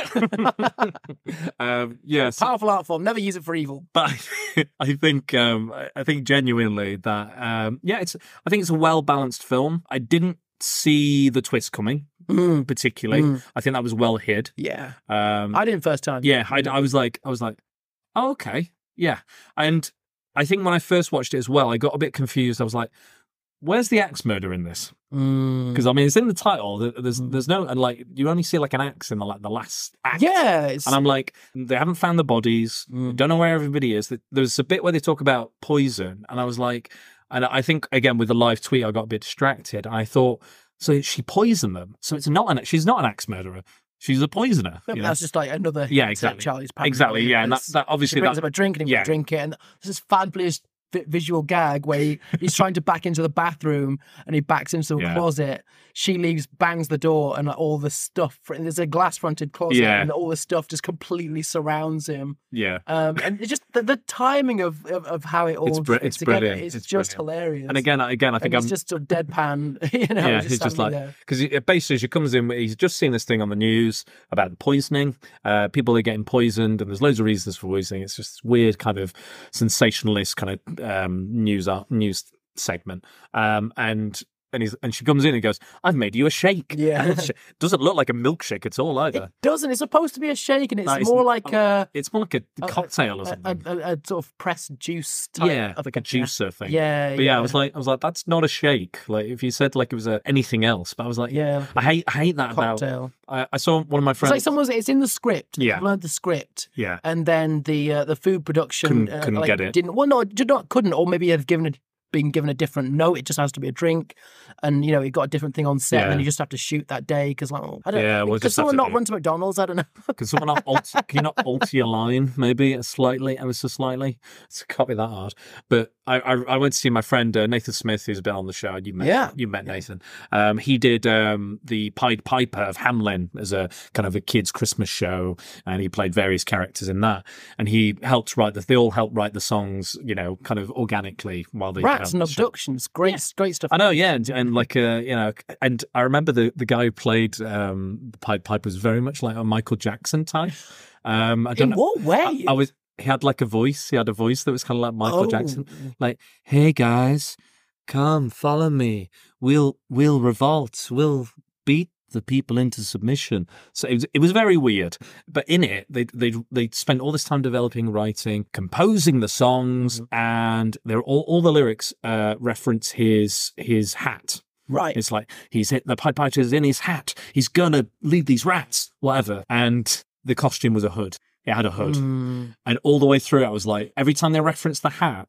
Yes, powerful art form? Never use it for evil. but I think genuinely that I think it's a well balanced film. I didn't see the twist coming, particularly. I think that was well hid. Yeah. I didn't first time. Yeah, I was like, oh, okay, yeah. And I think when I first watched it as well, I got a bit confused. I was like, where's the axe murder in this? Because I mean, it's in the title. There's no, and like you only see like an axe in the last act. Yeah, and I'm like, they haven't found the bodies. Don't know where everybody is. There's a bit where they talk about poison, and I was like, and I think again with the live tweet, I got a bit distracted. And I thought, so she poisoned them. So it's not she's not an axe murderer. She's a poisoner. That's just like another exactly. Charlie's Exactly, yeah. And that obviously she brings him a drink and he will drink it. And there's this fabulous visual gag where he's trying to back into the bathroom and he backs into a closet. She leaves, bangs the door, and like, all the stuff. And there's a glass-fronted closet, and all the stuff just completely surrounds him. Yeah, and it's just the timing of how it all fits together. Brilliant. It's just hilarious. And again, I think it's just sort of deadpan. You know, he's just like because basically she comes in. He's just seen this thing on the news about the poisoning. People are getting poisoned, and there's loads of reasons for poisoning. It's just this weird kind of sensationalist kind of news segment, and she comes in and goes, "I've made you a shake." Yeah, doesn't look like a milkshake at all either. It doesn't. It's supposed to be a shake, and it's more like a cocktail or something, a sort of pressed juice type of like a juicer thing. Yeah, but I was like, that's not a shake. Like if you said like it was anything else, but I was like, I hate that cocktail. About. I saw one of my friends. It's like it's in the script. Yeah, I've learned the script. Yeah, and then the food production couldn't get it. Couldn't, or maybe had been given a different note. It just has to be a drink, and it got a different thing on set, and then you just have to shoot that day because I don't know. Could someone not run to McDonald's? I don't know. Can someone not can you not alter your line maybe ever so slightly? It can't be that hard. But I went to see my friend Nathan Smith, who's been on the show. You met Nathan. He did the Pied Piper of Hamelin as a kind of a kids' Christmas show, and he played various characters in that. And he helped write they all helped write the songs, kind of organically while they Rats and Abductions, great stuff. I know, yeah, and like and I remember the guy who played the Pied Piper was very much like a Michael Jackson type. I don't know. What way? He had like a voice. He had a voice that was kind of like Michael Jackson. Like, hey guys, come follow me. We'll revolt. We'll beat the people into submission. So it was very weird. But in it, they spent all this time developing, writing, composing the songs, and they're all the lyrics reference his hat. Right. It's like the Pied Piper's in his hat. He's gonna lead these rats, whatever. And the costume was a hood. It had a hood. And all the way through, I was like, every time they referenced the hat,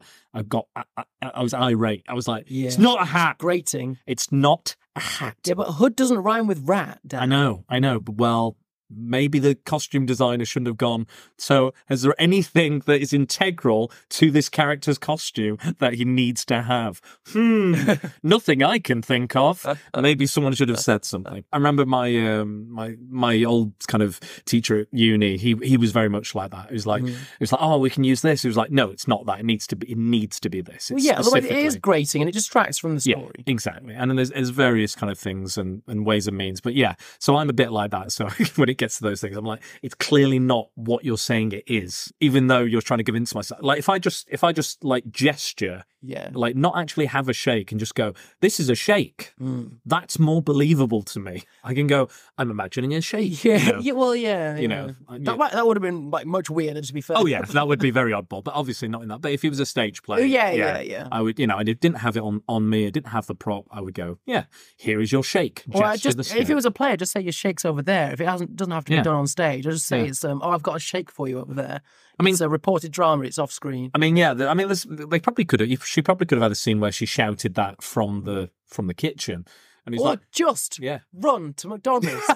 I was irate. I was like, it's not a hat. It's grating. It's not a hat. Yeah, but hood doesn't rhyme with rat, Dan. I know. But well, maybe the costume designer shouldn't have gone. So is there anything that is integral to this character's costume that he needs to have? Nothing I can think of. Maybe someone should have said something. I remember my my old kind of teacher at uni. He was very much like that. It was like oh, we can use this. He was like, no, it's not that. It needs to be this. Well, yeah, otherwise it is grating and it distracts from the story. Yeah, exactly. And then there's various kind of things and ways and means. But yeah, so I'm a bit like that. So when it gets to those things, I'm like, it's clearly not what you're saying it is, even though you're trying to convince myself. Like if I just like gesture, like not actually have a shake and just go, this is a shake, that's more believable to me. I can go, I'm imagining a shake. That would have been like much weirder, to be fair. Oh yeah, that would be very oddball, but obviously not in that. But if it was a stage play, I would, I didn't have it on me, I didn't have the prop, I would go, here is your shake. Or if it was a player, just say your shake's over there. If it doesn't have to be done on stage, I'll just say it's I've got a shake for you over there. I mean, it's a reported drama. It's off screen. I mean, they probably could have. She probably could have had a scene where she shouted that from the kitchen, and he's run to McDonald's.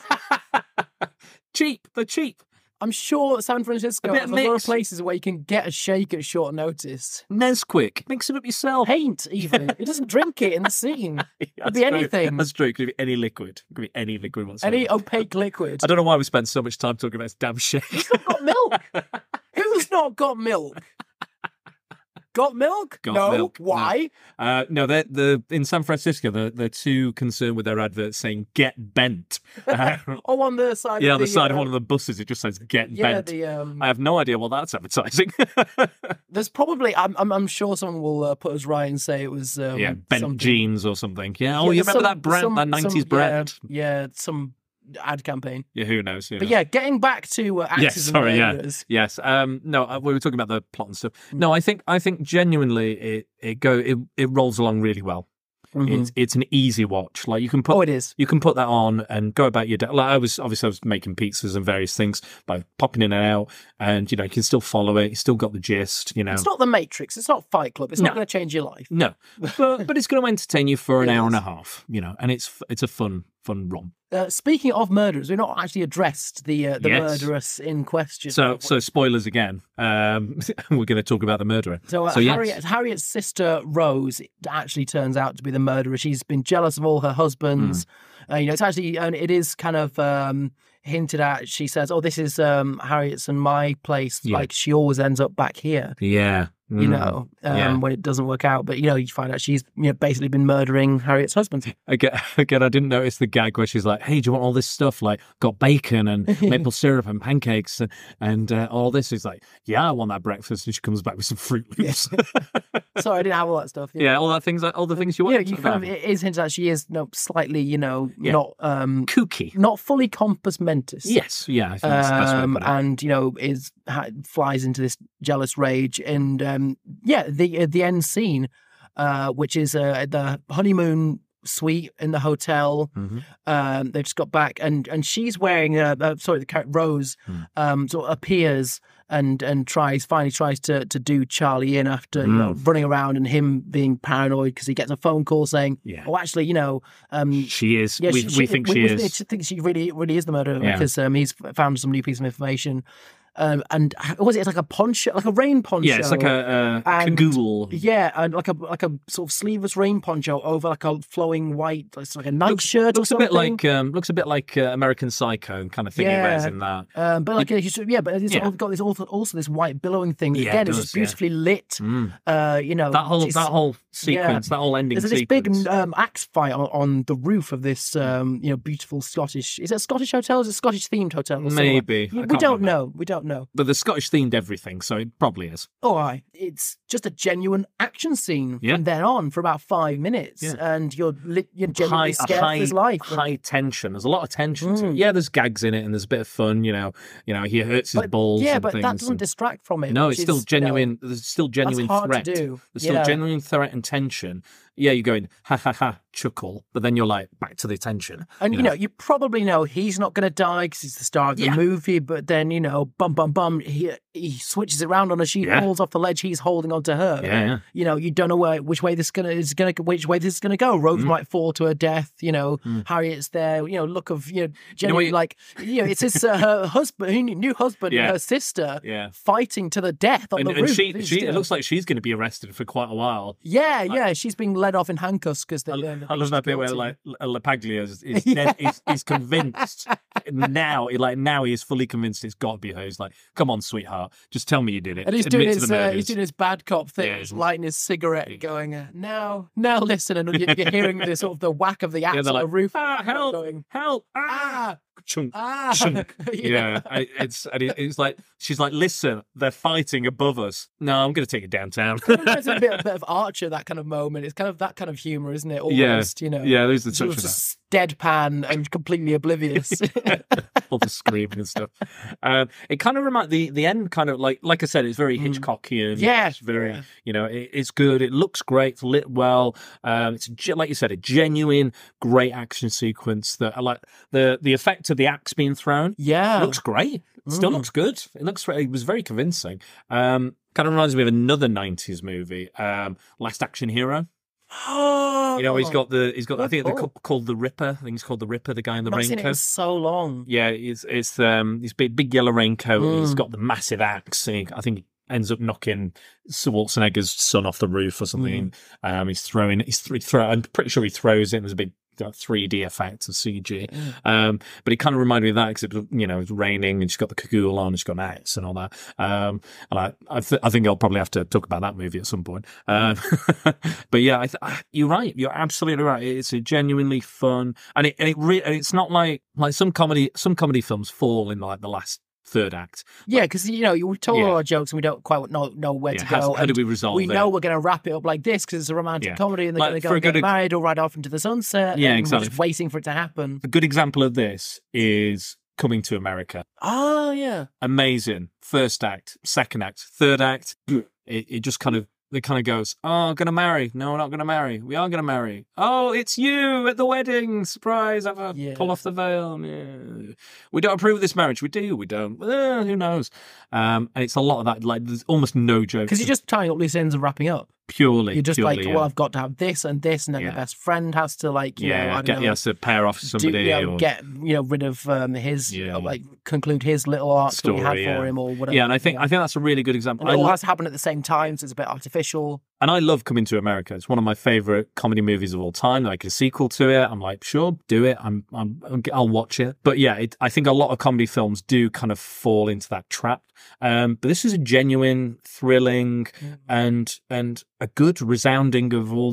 They're cheap. I'm sure San Francisco has a lot of places where you can get a shake at short notice. Nesquik, mix it up yourself. Paint, even. It doesn't drink it in the scene. It could be anything. That's true. It could be any liquid. It could be any liquid whatsoever. Any opaque liquid. I don't know why we spend so much time talking about this damn shake. It's not got milk. Who's not got milk? Got milk? Got no. milk. Why? No, they're in San Francisco. They're too concerned with their adverts saying "get bent." Oh, on the side. Yeah, of on the side of one of the buses, it just says "get bent." I have no idea what that's advertising. There's probably. I'm sure someone will put us right and say it was. Bent something. jeans or something. Yeah. Oh, Yeah, you there's remember that brand, that 90s brand? Yeah, some ad campaign. Yeah, who knows? But yeah, getting back to axes and murderers. Yes. No, we were talking about the plot and stuff. No, I think genuinely it rolls along really well. Mm-hmm. It's an easy watch. Like you can put, it is. You can put that on and go about your day. Like I was making pizzas and various things by popping in and out, and you can still follow it. You still got the gist. It's not The Matrix. It's not Fight Club. It's not going to change your life. No, but it's going to entertain you for an hour and a half. And it's a fun romp. Speaking of murderers, we've not actually addressed the Yes. murderess in question. So spoilers again. We're going to talk about the murderer. So Harriet's sister Rose actually turns out to be the murderer. She's been jealous of all her husbands. It's actually, and it is kind of hinted at. She says, "Oh, this is Harriet's and my place." Yeah. Like she always ends up back here. Yeah. When it doesn't work out. But, you find out she's basically been murdering Harriet's husband. Again, I didn't notice the gag where she's like, "Hey, do you want all this stuff? Like, got bacon and maple syrup and pancakes and all this?" He's like, "Yeah, I want that breakfast." And she comes back with some Fruit Loops. Sorry, I didn't have all that stuff. Yeah, all the things you want. It is hinted at she is slightly, not kooky, not fully compos mentis. Yes, yeah, I think that's the best way to put it. And flies into this jealous rage, and the end scene, which is the honeymoon suite in the hotel. Mm-hmm. They've just got back, and she's wearing the character Rose sort of appears and finally tries to do Charlie in after running around and him being paranoid because he gets a phone call saying, "Oh, actually, she is. Yeah, we think she is. We think she really is the murderer because he's found some new piece of information." And was it like a poncho, like a rain poncho? Yeah, it's like a cagoule. Yeah, and like a sort of sleeveless rain poncho over like a flowing white, it's like a nightshirt. Looks a bit like American Psycho kind of thing. He wears in that. But it's got this also this white billowing thing. Yeah, again, it's just beautifully lit. That whole sequence, that whole ending. There's sequence. this big axe fight on the roof of this beautiful Scottish. Is it a Scottish hotel? Is it a Scottish themed hotel? Maybe. We don't know. No. But the Scottish themed everything, so it probably is. All right. It's just a genuine action scene from then on for about 5 minutes. Yeah. And you're genuinely scared for his life. High tension. There's a lot of tension to it. Yeah, there's gags in it and there's a bit of fun, he hurts his balls. Yeah, and but things that doesn't distract from it. No, it's still genuine. There's still genuine that's hard threat. To do. There's still genuine threat and tension. Yeah, you're going, ha ha ha, chuckle, but then you're like, back to the tension. And, you probably know he's not going to die because he's the star of the movie, but then, bum, bum, bum, he switches around on her, she falls off the ledge, he's holding onto her. Yeah. You don't know which way this is going to go. Rose might fall to her death, Harriet's there, look of, genuinely it's his her husband, her new husband and her sister fighting to the death on the roof. It looks like she's going to be arrested for quite a while. Yeah, she's being led off in handcuffs because I love that bit where LaPaglia is convinced now he is fully convinced it's got to be her. He's like, "Come on, sweetheart, just tell me you did it." And he's doing his bad cop thing, lighting his cigarette, going, "Now listen," and you're hearing the sort of the whack of the axe on the roof. Help! Going, Help! Chunk, chunk. It's like she's like, "Listen, they're fighting above us. No, I'm going to take it downtown." It's a bit of Archer, that kind of moment. It's kind of that kind of humor, isn't it? Almost, Yeah, there's the touch of that. Deadpan and completely oblivious. All the screaming and stuff. It kind of reminds the end kind of like I said, it's very Hitchcockian. Yeah, it's very it's good. It looks great. It's lit well. It's like you said, a genuine great action sequence. That I like the effect of the axe being thrown. Yeah, it looks great. It still looks good. It was very convincing. Kind of reminds me of another 90s movie, Last Action Hero. He's got I think they're called The Ripper. I think he's called The Ripper, the guy in the raincoat. Seen it for so long. Yeah, it's this big yellow raincoat. He's got the massive axe. I think he ends up knocking Schwarzenegger's son off the roof or something. I'm pretty sure he throws it and there's a big 3D effects and CG. But it kind of reminded me of that because it was, it was raining and she's got the cagoule on and she's got nets and all that. And I think I'll probably have to talk about that movie at some point. But yeah, you're right. You're absolutely right. It's a genuinely fun, and it's not like some comedy films fall in like the last third act. Yeah, because we told all our jokes and we don't quite know where to go. How do we resolve it? We know we're going to wrap it up like this because it's a romantic comedy and they're going to go get married or ride off into the sunset. Yeah, and exactly. We're just waiting for it to happen. A good example of this is Coming to America. Oh, yeah. Amazing. First act, second act, third act. It just kind of goes, oh, going to marry. No, we're not going to marry. We are going to marry. Oh, it's you at the wedding. Surprise. Pull off the veil. Yeah. We don't approve of this marriage. We do. We don't. Who knows? And it's a lot of that. Like, there's almost no jokes. Because you're just tying up loose ends and wrapping up. You're just like, well, I've got to have this and this, and then the best friend has to he has to pair off somebody, or get rid of his conclude his little arc story that we had for him or whatever. Yeah, and I think that's a really good example. And it all has to happen at the same time, so it's a bit artificial. And I love Coming to America. It's one of my favorite comedy movies of all time. Like a sequel to it, I'm like, sure, do it. I'll watch it. But yeah, I think a lot of comedy films do kind of fall into that trap. But this is a genuine, thrilling, and a good resounding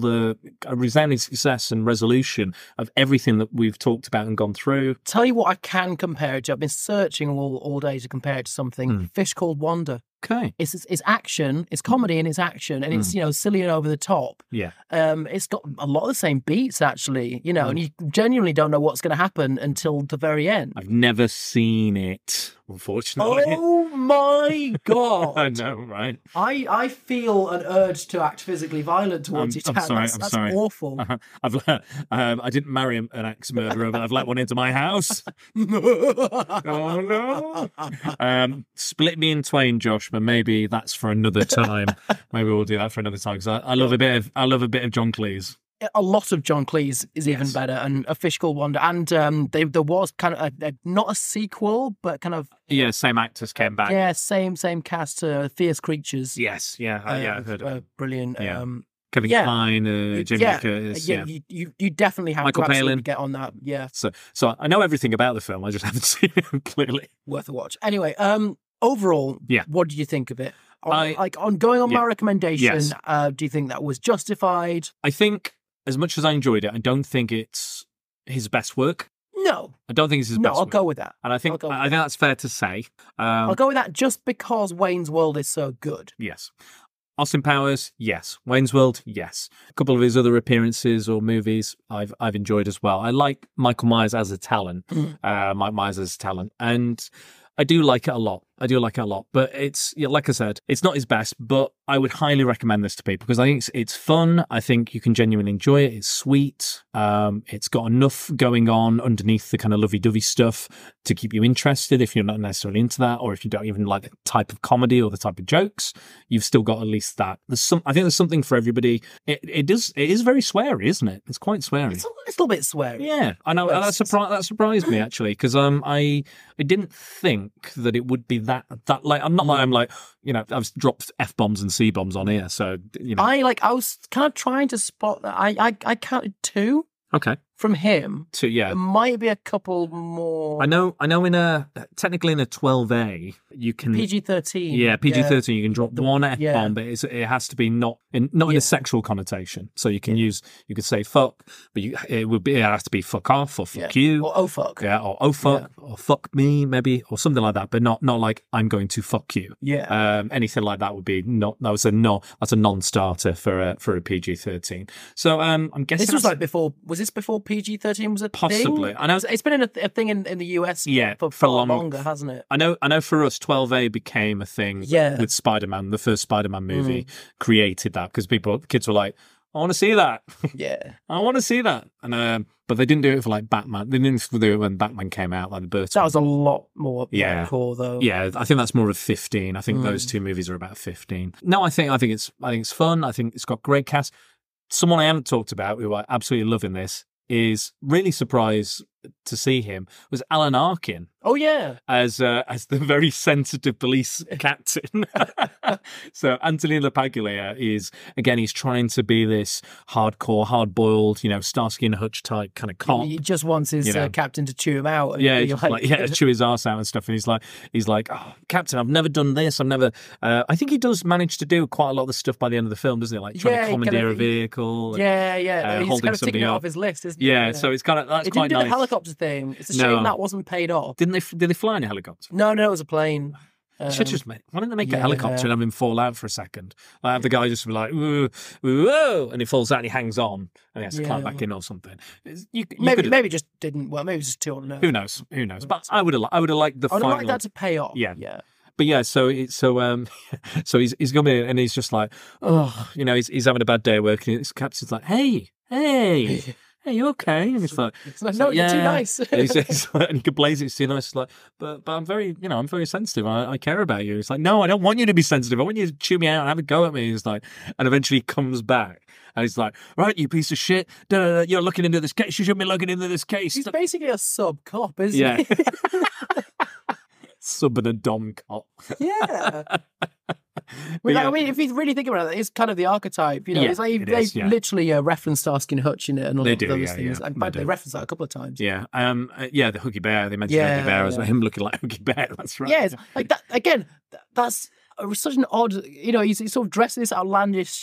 success and resolution of everything that we've talked about and gone through. Tell you what I can compare it to. I've been searching all day to compare it to something. Fish Called Wanda. Okay. It's action, it's comedy and it's action, and it's, silly and over the top. Yeah. It's got a lot of the same beats, actually, and you genuinely don't know what's going to happen until the very end. I've never seen it, unfortunately. Oh my God. I know, right? I feel an urge to act physically violent towards you. I'm sorry. That's I'm sorry. Awful. I didn't marry an ex-murderer, but I've let one into my house. Oh no. Split me in twain, Josh, but maybe that's for another time. Maybe we'll do that for another time, because I love a bit of John Cleese. A lot of John Cleese is even better, and A Fish Called Wanda. And there was kind of not a sequel, but kind of same actors came back. Yeah, same cast. Fierce Creatures. Yes, I've heard of it. Brilliant. Yeah. Kevin Kline, Jamie Curtis. You definitely have Michael to Palin. get on that. Yeah. So I know everything about the film. I just haven't seen it clearly. Worth a watch. Anyway, overall, what did you think of it? Going on my recommendation, do you think that was justified? I think, as much as I enjoyed it, I don't think it's his best work. No. I don't think it's his best work. No, I'll go with that. And I think that's fair to say. I'll go with that just because Wayne's World is so good. Yes. Austin Powers, yes. Wayne's World, yes. A couple of his other appearances or movies I've enjoyed as well. I like Michael Myers as a talent. Mike Myers as a talent. And I do like it a lot. But it's, like I said, it's not his best, but I would highly recommend this to people because I think it's fun. I think you can genuinely enjoy it. It's sweet. It's got enough going on underneath the kind of lovey-dovey stuff to keep you interested if you're not necessarily into that, or if you don't even like the type of comedy or the type of jokes. You've still got at least that. I think there's something for everybody. It is very sweary, isn't it? It's quite sweary. It's a little bit sweary. Yeah, I know. That surprised me actually, because I didn't think that it would be that like I'm like I've dropped F-bombs and C-bombs on here, so I was kind of trying to spot that. I counted 2. Okay. From him. 2, yeah. There might be a couple more. I know technically in a 12A you can PG-13. Yeah, PG-13 you can drop one F-bomb, but it has to be not in a sexual connotation. So you can you could say fuck, but it has to be fuck off or fuck you. Or oh fuck. Yeah, or oh fuck or fuck me maybe, or something like that, but not like I'm going to fuck you. Yeah. Anything like that would be that's a non-starter for a PG-13. So I'm guessing this was like before. Was this before PG-13 was a possibly thing? I know it's been a thing in the US for longer, hasn't it? I know for us 12A became a thing with Spider-Man. The first Spider-Man movie created that because kids were like, I want to see that. Yeah. I want to see that. And but they didn't do it for like Batman. They didn't do it when Batman came out, like the Burton. That was a lot more core though. Yeah, I think that's more of 15. I think those two movies are about 15. No, I think it's fun. I think it's got great cast. Someone I haven't talked about who I absolutely love in this is really surprised to see him was Alan Arkin. Oh yeah. as the very sensitive police captain. So Anthony LaPaglia is, again, he's trying to be this hardcore, hard-boiled, Starsky and Hutch type kind of cop. He just wants his captain to chew him out. And Yeah, be just chew his arse out and stuff. And he's like, oh, Captain, I've never done this. I've never. I think he does manage to do quite a lot of the stuff by the end of the film, doesn't he? Like trying to commandeer a vehicle. Yeah. He's holding kind of ticking somebody it up off his list, isn't he? Yeah, so it's kind of that's He quite didn't do nice. the helicopter thing. It's a shame that wasn't paid off. Did they fly in a helicopter? No, it was a plane. Should just make. Why don't they make a helicopter and have him fall out for a second? Like have the guy just be like, whoa, whoa, and he falls out and he hangs on and he has to climb back in or something. Maybe just didn't. Well, maybe it was just too on nerve. Who knows? But I would have liked the. I would final. have liked that to pay off. Yeah. Yeah. But yeah, so he's coming in and he's just like, oh, he's having a bad day at work, and his captain's like, hey, you okay? And he's like, no, you're too nice. and he complains it's too nice. He's like, but I'm very, I'm very sensitive. I care about you. He's like, no, I don't want you to be sensitive. I want you to chew me out and have a go at me. He's like, and eventually he comes back and he's like, right, you piece of shit. You're looking into this case. You shouldn't be looking into this case. He's basically a sub cop, isn't he? Sub and a dom cop. Yeah. I mean, if you really think about it, it's kind of the archetype. It's like they literally reference Starsky and Hutch in it and all those things. In fact, they reference that a couple of times. Yeah. The Hooky Bear. They mentioned Hooky Bear as well. Him looking like Hooky Bear. That's right. Yeah, it's like that again. That's such an odd. He's sort of dressed in this outlandish,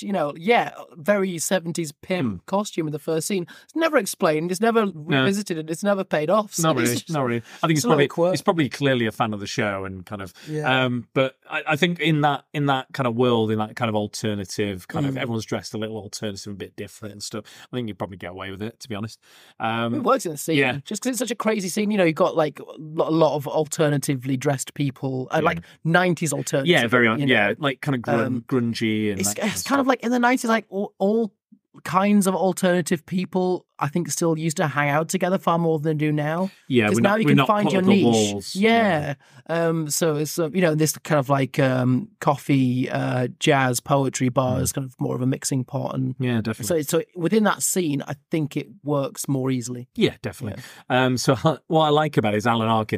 very 70s pimp costume in the first scene. It's never explained. It's never revisited. And it's never paid off. So not really. I think he's probably clearly a fan of the show and kind of. Yeah. But I think in that kind of world, in that kind of alternative kind of, everyone's dressed a little alternative, a bit different and stuff. I think you'd probably get away with it, to be honest. It works in the scene, just because it's such a crazy scene. You've got like a lot of alternatively dressed people, like 90s alternative. Yeah, very. Like kind of grungy, and it's kind of like in the 90s, like all kinds of alternative people, I think, still used to hang out together far more than they do now. Yeah, because now you can find your niche. Yeah. So it's this kind of like coffee, jazz, poetry bar is kind of more of a mixing pot, and definitely. So within that scene, I think it works more easily. Yeah, definitely. Yeah. So what I like about it is Alan Arkin.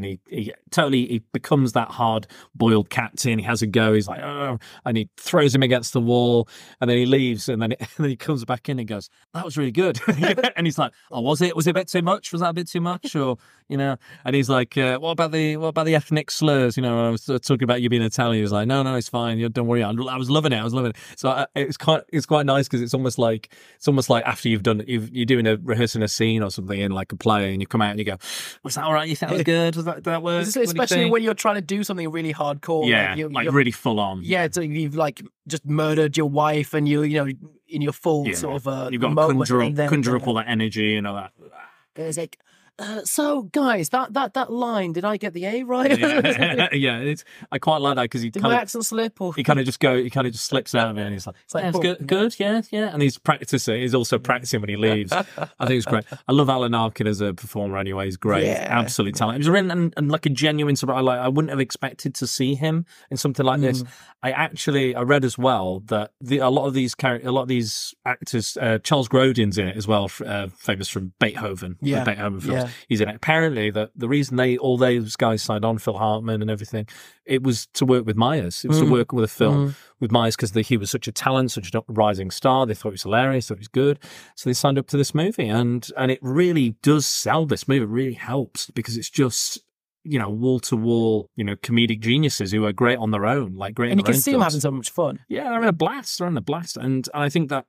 He becomes that hard-boiled captain. He has a go. He's like, oh, and he throws him against the wall, and then he leaves, and then he comes back in and goes, that was really good. And he's like, oh, was it a bit too much? Was that a bit too much? Or, and he's like, what about the ethnic slurs? I was talking about you being Italian. He was like, no, it's fine. Don't worry. I was loving it. So it's quite nice because it's almost like after you're doing rehearsing a scene or something in like a play, and you come out and you go, was that all right? You think that was good? Did that work? Especially when you're trying to do something really hardcore. Yeah, like really full on. Yeah, so you've like just murdered your wife and you in your full sort of you've got to conjure up all that energy and all that. It's like, so guys, that line, did I get the A right? Yeah, I quite like that because did my accent slip? Or? He kind of just slips out of it, and he's like, it's good, yeah, and he's practicing. He's also practicing when he leaves. I think it's great. I love Alan Arkin as a performer anyway. He's great, absolutely talented. He was written and like a genuine surprise. I wouldn't have expected to see him in something like this. I read as well that a lot of these actors, Charles Grodin's in it as well, famous from Beethoven, the Beethoven films. He's in it. Apparently, the reason all those guys signed on, Phil Hartman and everything, it was to work with Myers. It was to work with a film with Myers because he was such a talent, such a rising star. They thought he was hilarious, thought he was good. So they signed up to this movie, and it really does sell this movie. It really helps because it's just wall to wall, comedic geniuses who are great on their own, like great. And you can see them having so much fun. Yeah, they're in a blast. And I think that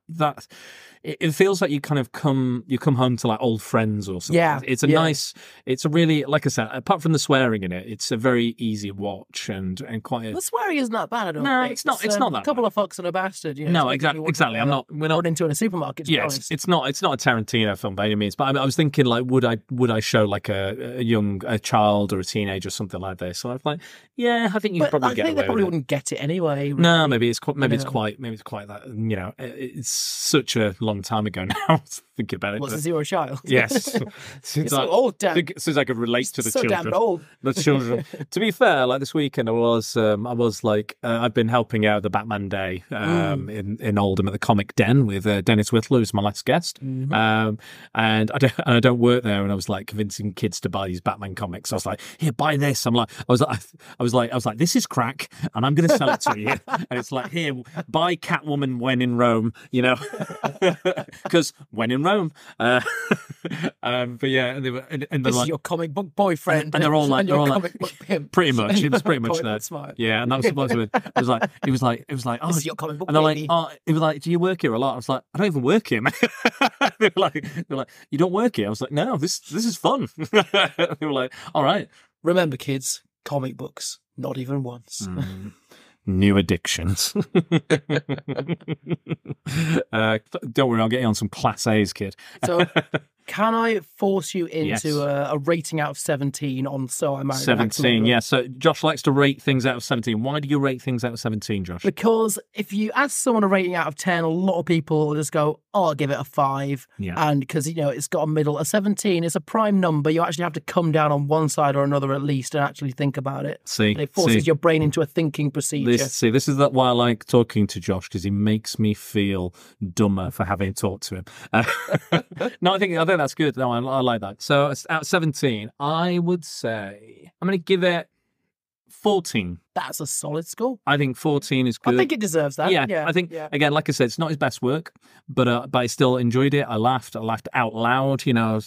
it feels like you kind of come home to like old friends or something. Yeah, it's a really, like I said, apart from the swearing in it, it's a very easy watch and quite. The swearing isn't that bad. I don't think. It's not. It's not that. A couple of fucks and a bastard. No, exactly. We're not run into in a supermarket. It's not a Tarantino film by any means. But I was thinking, like, would I show like a child or a teenager or something like this? So I was like, yeah, I think you probably get away with it. I think they probably wouldn't get it anyway. Really. No, maybe it's quite that. It's such a long long time ago now. Thinking about it. What's but- a zero child? Yes. You're so old, Dan. Since I could relate to the so children. damn old. The children. To be fair, like this weekend, I was like, I've been helping out the Batman Day in Oldham at the Comic Den with Dennis Whittle, who's my last guest. And I don't work there, and I was like convincing kids to buy these Batman comics. I was like, here, buy this. I was like, this is crack, and I'm going to sell it to you. And it's like, here, buy Catwoman When in Rome, you know, because when in Rome. But yeah, and they were, and they're This like, is your comic book boyfriend. and they're all like, and your comic book pimp. pretty much. It was pretty much Toilet that. smart. Yeah, and that was supposed to be. It was like, oh, This is your comic book and they're like, baby. oh, it was like, do you work here a lot? I was like, I don't even work here, man. They were like, you don't work here? I was like, no, this is fun. They were like, all right. Remember, kids, comic books, not even once. New addictions. Don't worry, I'll get you on some Class A's, kid. So, can I force you into Yes. a rating out of 17 on So I Married an Axe 17, Murderer? yeah. So Josh likes to rate things out of 17. Why do you rate things out of 17, Josh? Because if you ask someone a rating out of 10, a lot of people will just go, oh, I'll give it a 5. Yeah. And because, it's got a middle. A 17 is a prime number. You actually have to come down on one side or another at least and actually think about it. See, And it forces your brain into a thinking procedure. This is why I like talking to Josh, because he makes me feel dumber for having talked to him. No, I think that's good. No, I like that. So out of 17, I would say I'm going to give it 14. That's a solid score. I think 14 is good. I think it deserves that. Yeah, I think again, like I said, it's not his best work, but I still enjoyed it. I laughed out loud.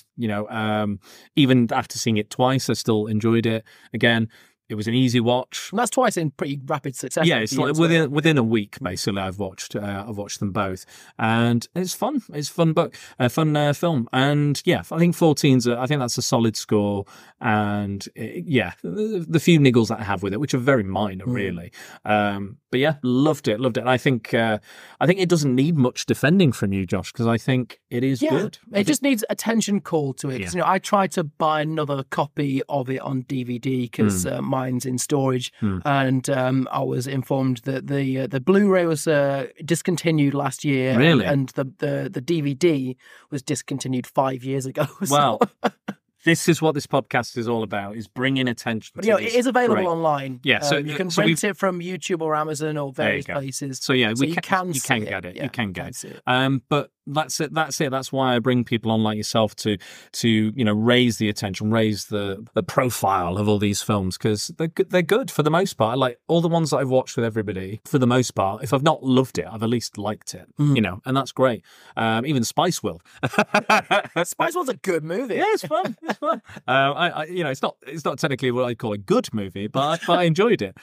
Even after seeing it twice, I still enjoyed it. Again, it was an easy watch. And that's twice in pretty rapid succession. Yeah, it's like within a week basically. I've watched them both, and it's fun. It's a fun book, a fun film, and yeah, I think 14's. I think that's a solid score, and the few niggles that I have with it, which are very minor, really. But yeah, loved it. And I think it doesn't need much defending from you, Josh, because I think it is good. It just needs attention called to it. 'Cause, I tried to buy another copy of it on DVD because mine's in storage, and I was informed that the Blu-ray was discontinued last year. Really? And the DVD was discontinued 5 years ago. So- Well, this is what this podcast is all about: is bringing attention. But, to it is available great- online. Yeah, so you can so rent it from YouTube or Amazon or various go. places. So yeah, you can see get it. Yeah, You can get it. see it. But that's it. That's why I bring people on like yourself to raise the attention, raise the profile of all these films, because they're good for the most part. Like all the ones that I've watched with everybody, for the most part, if I've not loved it, I've at least liked it. And that's great. Even Spice World. Spice World's a good movie. Yeah, it's fun. It's fun. It's not technically what I call a good movie, but I enjoyed it.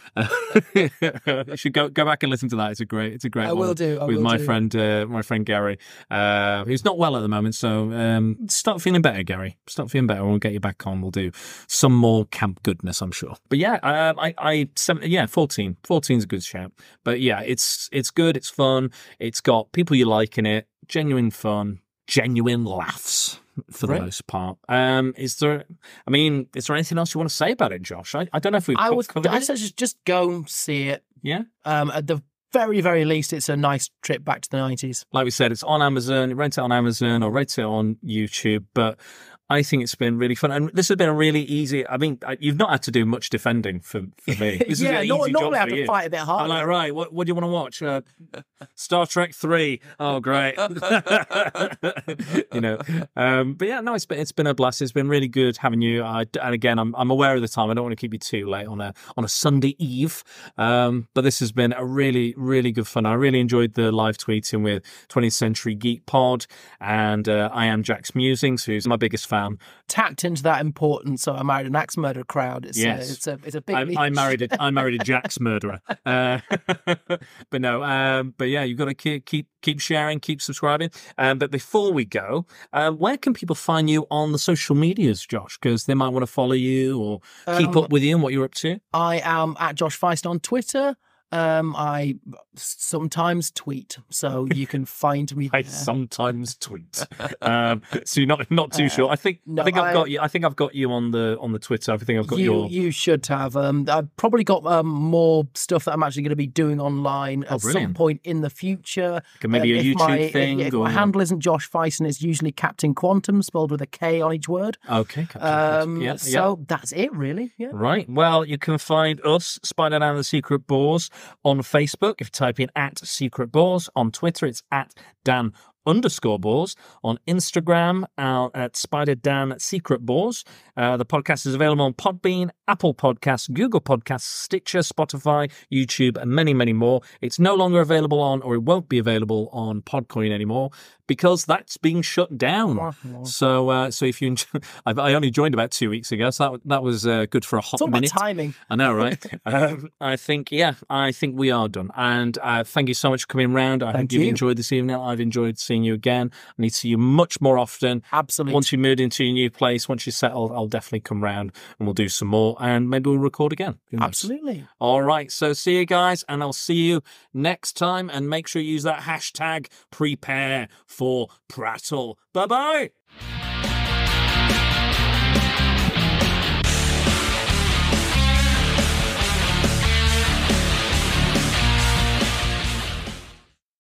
You should go back and listen to that. It's a great I one will do. with my friend Gary, who's not well at the moment. So start feeling better, Gary. Start feeling better. We'll get you back on. We'll do some more camp goodness, I'm sure. But yeah, 14. 14's a good shout. But yeah, it's good. It's fun. It's got people you like in it. Genuine fun. Genuine laughs. For the most part. Is there anything else you want to say about it, Josh? I don't know if we've covered I it. say just go and see it. Yeah. At the very, very least, it's a nice trip back to the 90s. Like we said, it's on Amazon. You rent it on Amazon or rent it on YouTube. But I think it's been really fun. And this has been a really easy... I mean, you've not had to do much defending for me. This is an easy job normally I have for to you. fight a bit harder. I'm like, right, what do you want to watch? Star Trek 3. Oh, great. But yeah, no, it's been a blast. It's been really good having you. And again, I'm aware of the time. I don't want to keep you too late on a Sunday eve. But this has been a really, really good fun. I really enjoyed the live tweeting with 20th Century Geek Pod and I Am Jack's Musings, who's my biggest fan. Tapped into that important So I Married an Axe Murderer crowd. It's a big I married a Jack's murderer. But yeah, you've got to keep sharing, keep subscribing. But before we go, where can people find you on the social medias, Josh? Because they might want to follow you or keep up with you and what you're up to. I am at Josh Feist on Twitter. I sometimes tweet, so you can find me there. I sometimes tweet. So you're not too sure. I think no, I've got you. I think I've got you on the Twitter. I think I've got your. You should have. I've probably got more stuff that I'm actually going to be doing online at some point in the future. Maybe a YouTube thing. If my handle isn't Josh Fison, it's usually Captain Quantum, spelled with a K on each word. Okay. Captain so that's it, really. Yeah. Right. Well, you can find us, Spider Dan and the Secret Boars, on Facebook. If you type in @Secret Boars. On Twitter, it's @Dan_Boars. On Instagram, at Spider Dan Secret Boars. The podcast is available on Podbean, Apple Podcasts, Google Podcasts, Stitcher, Spotify, YouTube, and many, many more. It's no longer available on, or it won't be available on Podcoin anymore, because that's being shut down. So if you enjoy, I only joined about 2 weeks ago, so that was good for a hot minute. It's all about timing. I know, right? I think we are done. And thank you so much for coming round. I hope you've enjoyed this evening. I've enjoyed seeing you again. I need to see you much more often. Absolutely. Once you moved into your new place, once you're settled, I'll definitely come round and we'll do some more, and maybe we'll record again. Absolutely. All right. So see you guys, and I'll see you next time. And make sure you use that hashtag prepare for prattle. Bye-bye.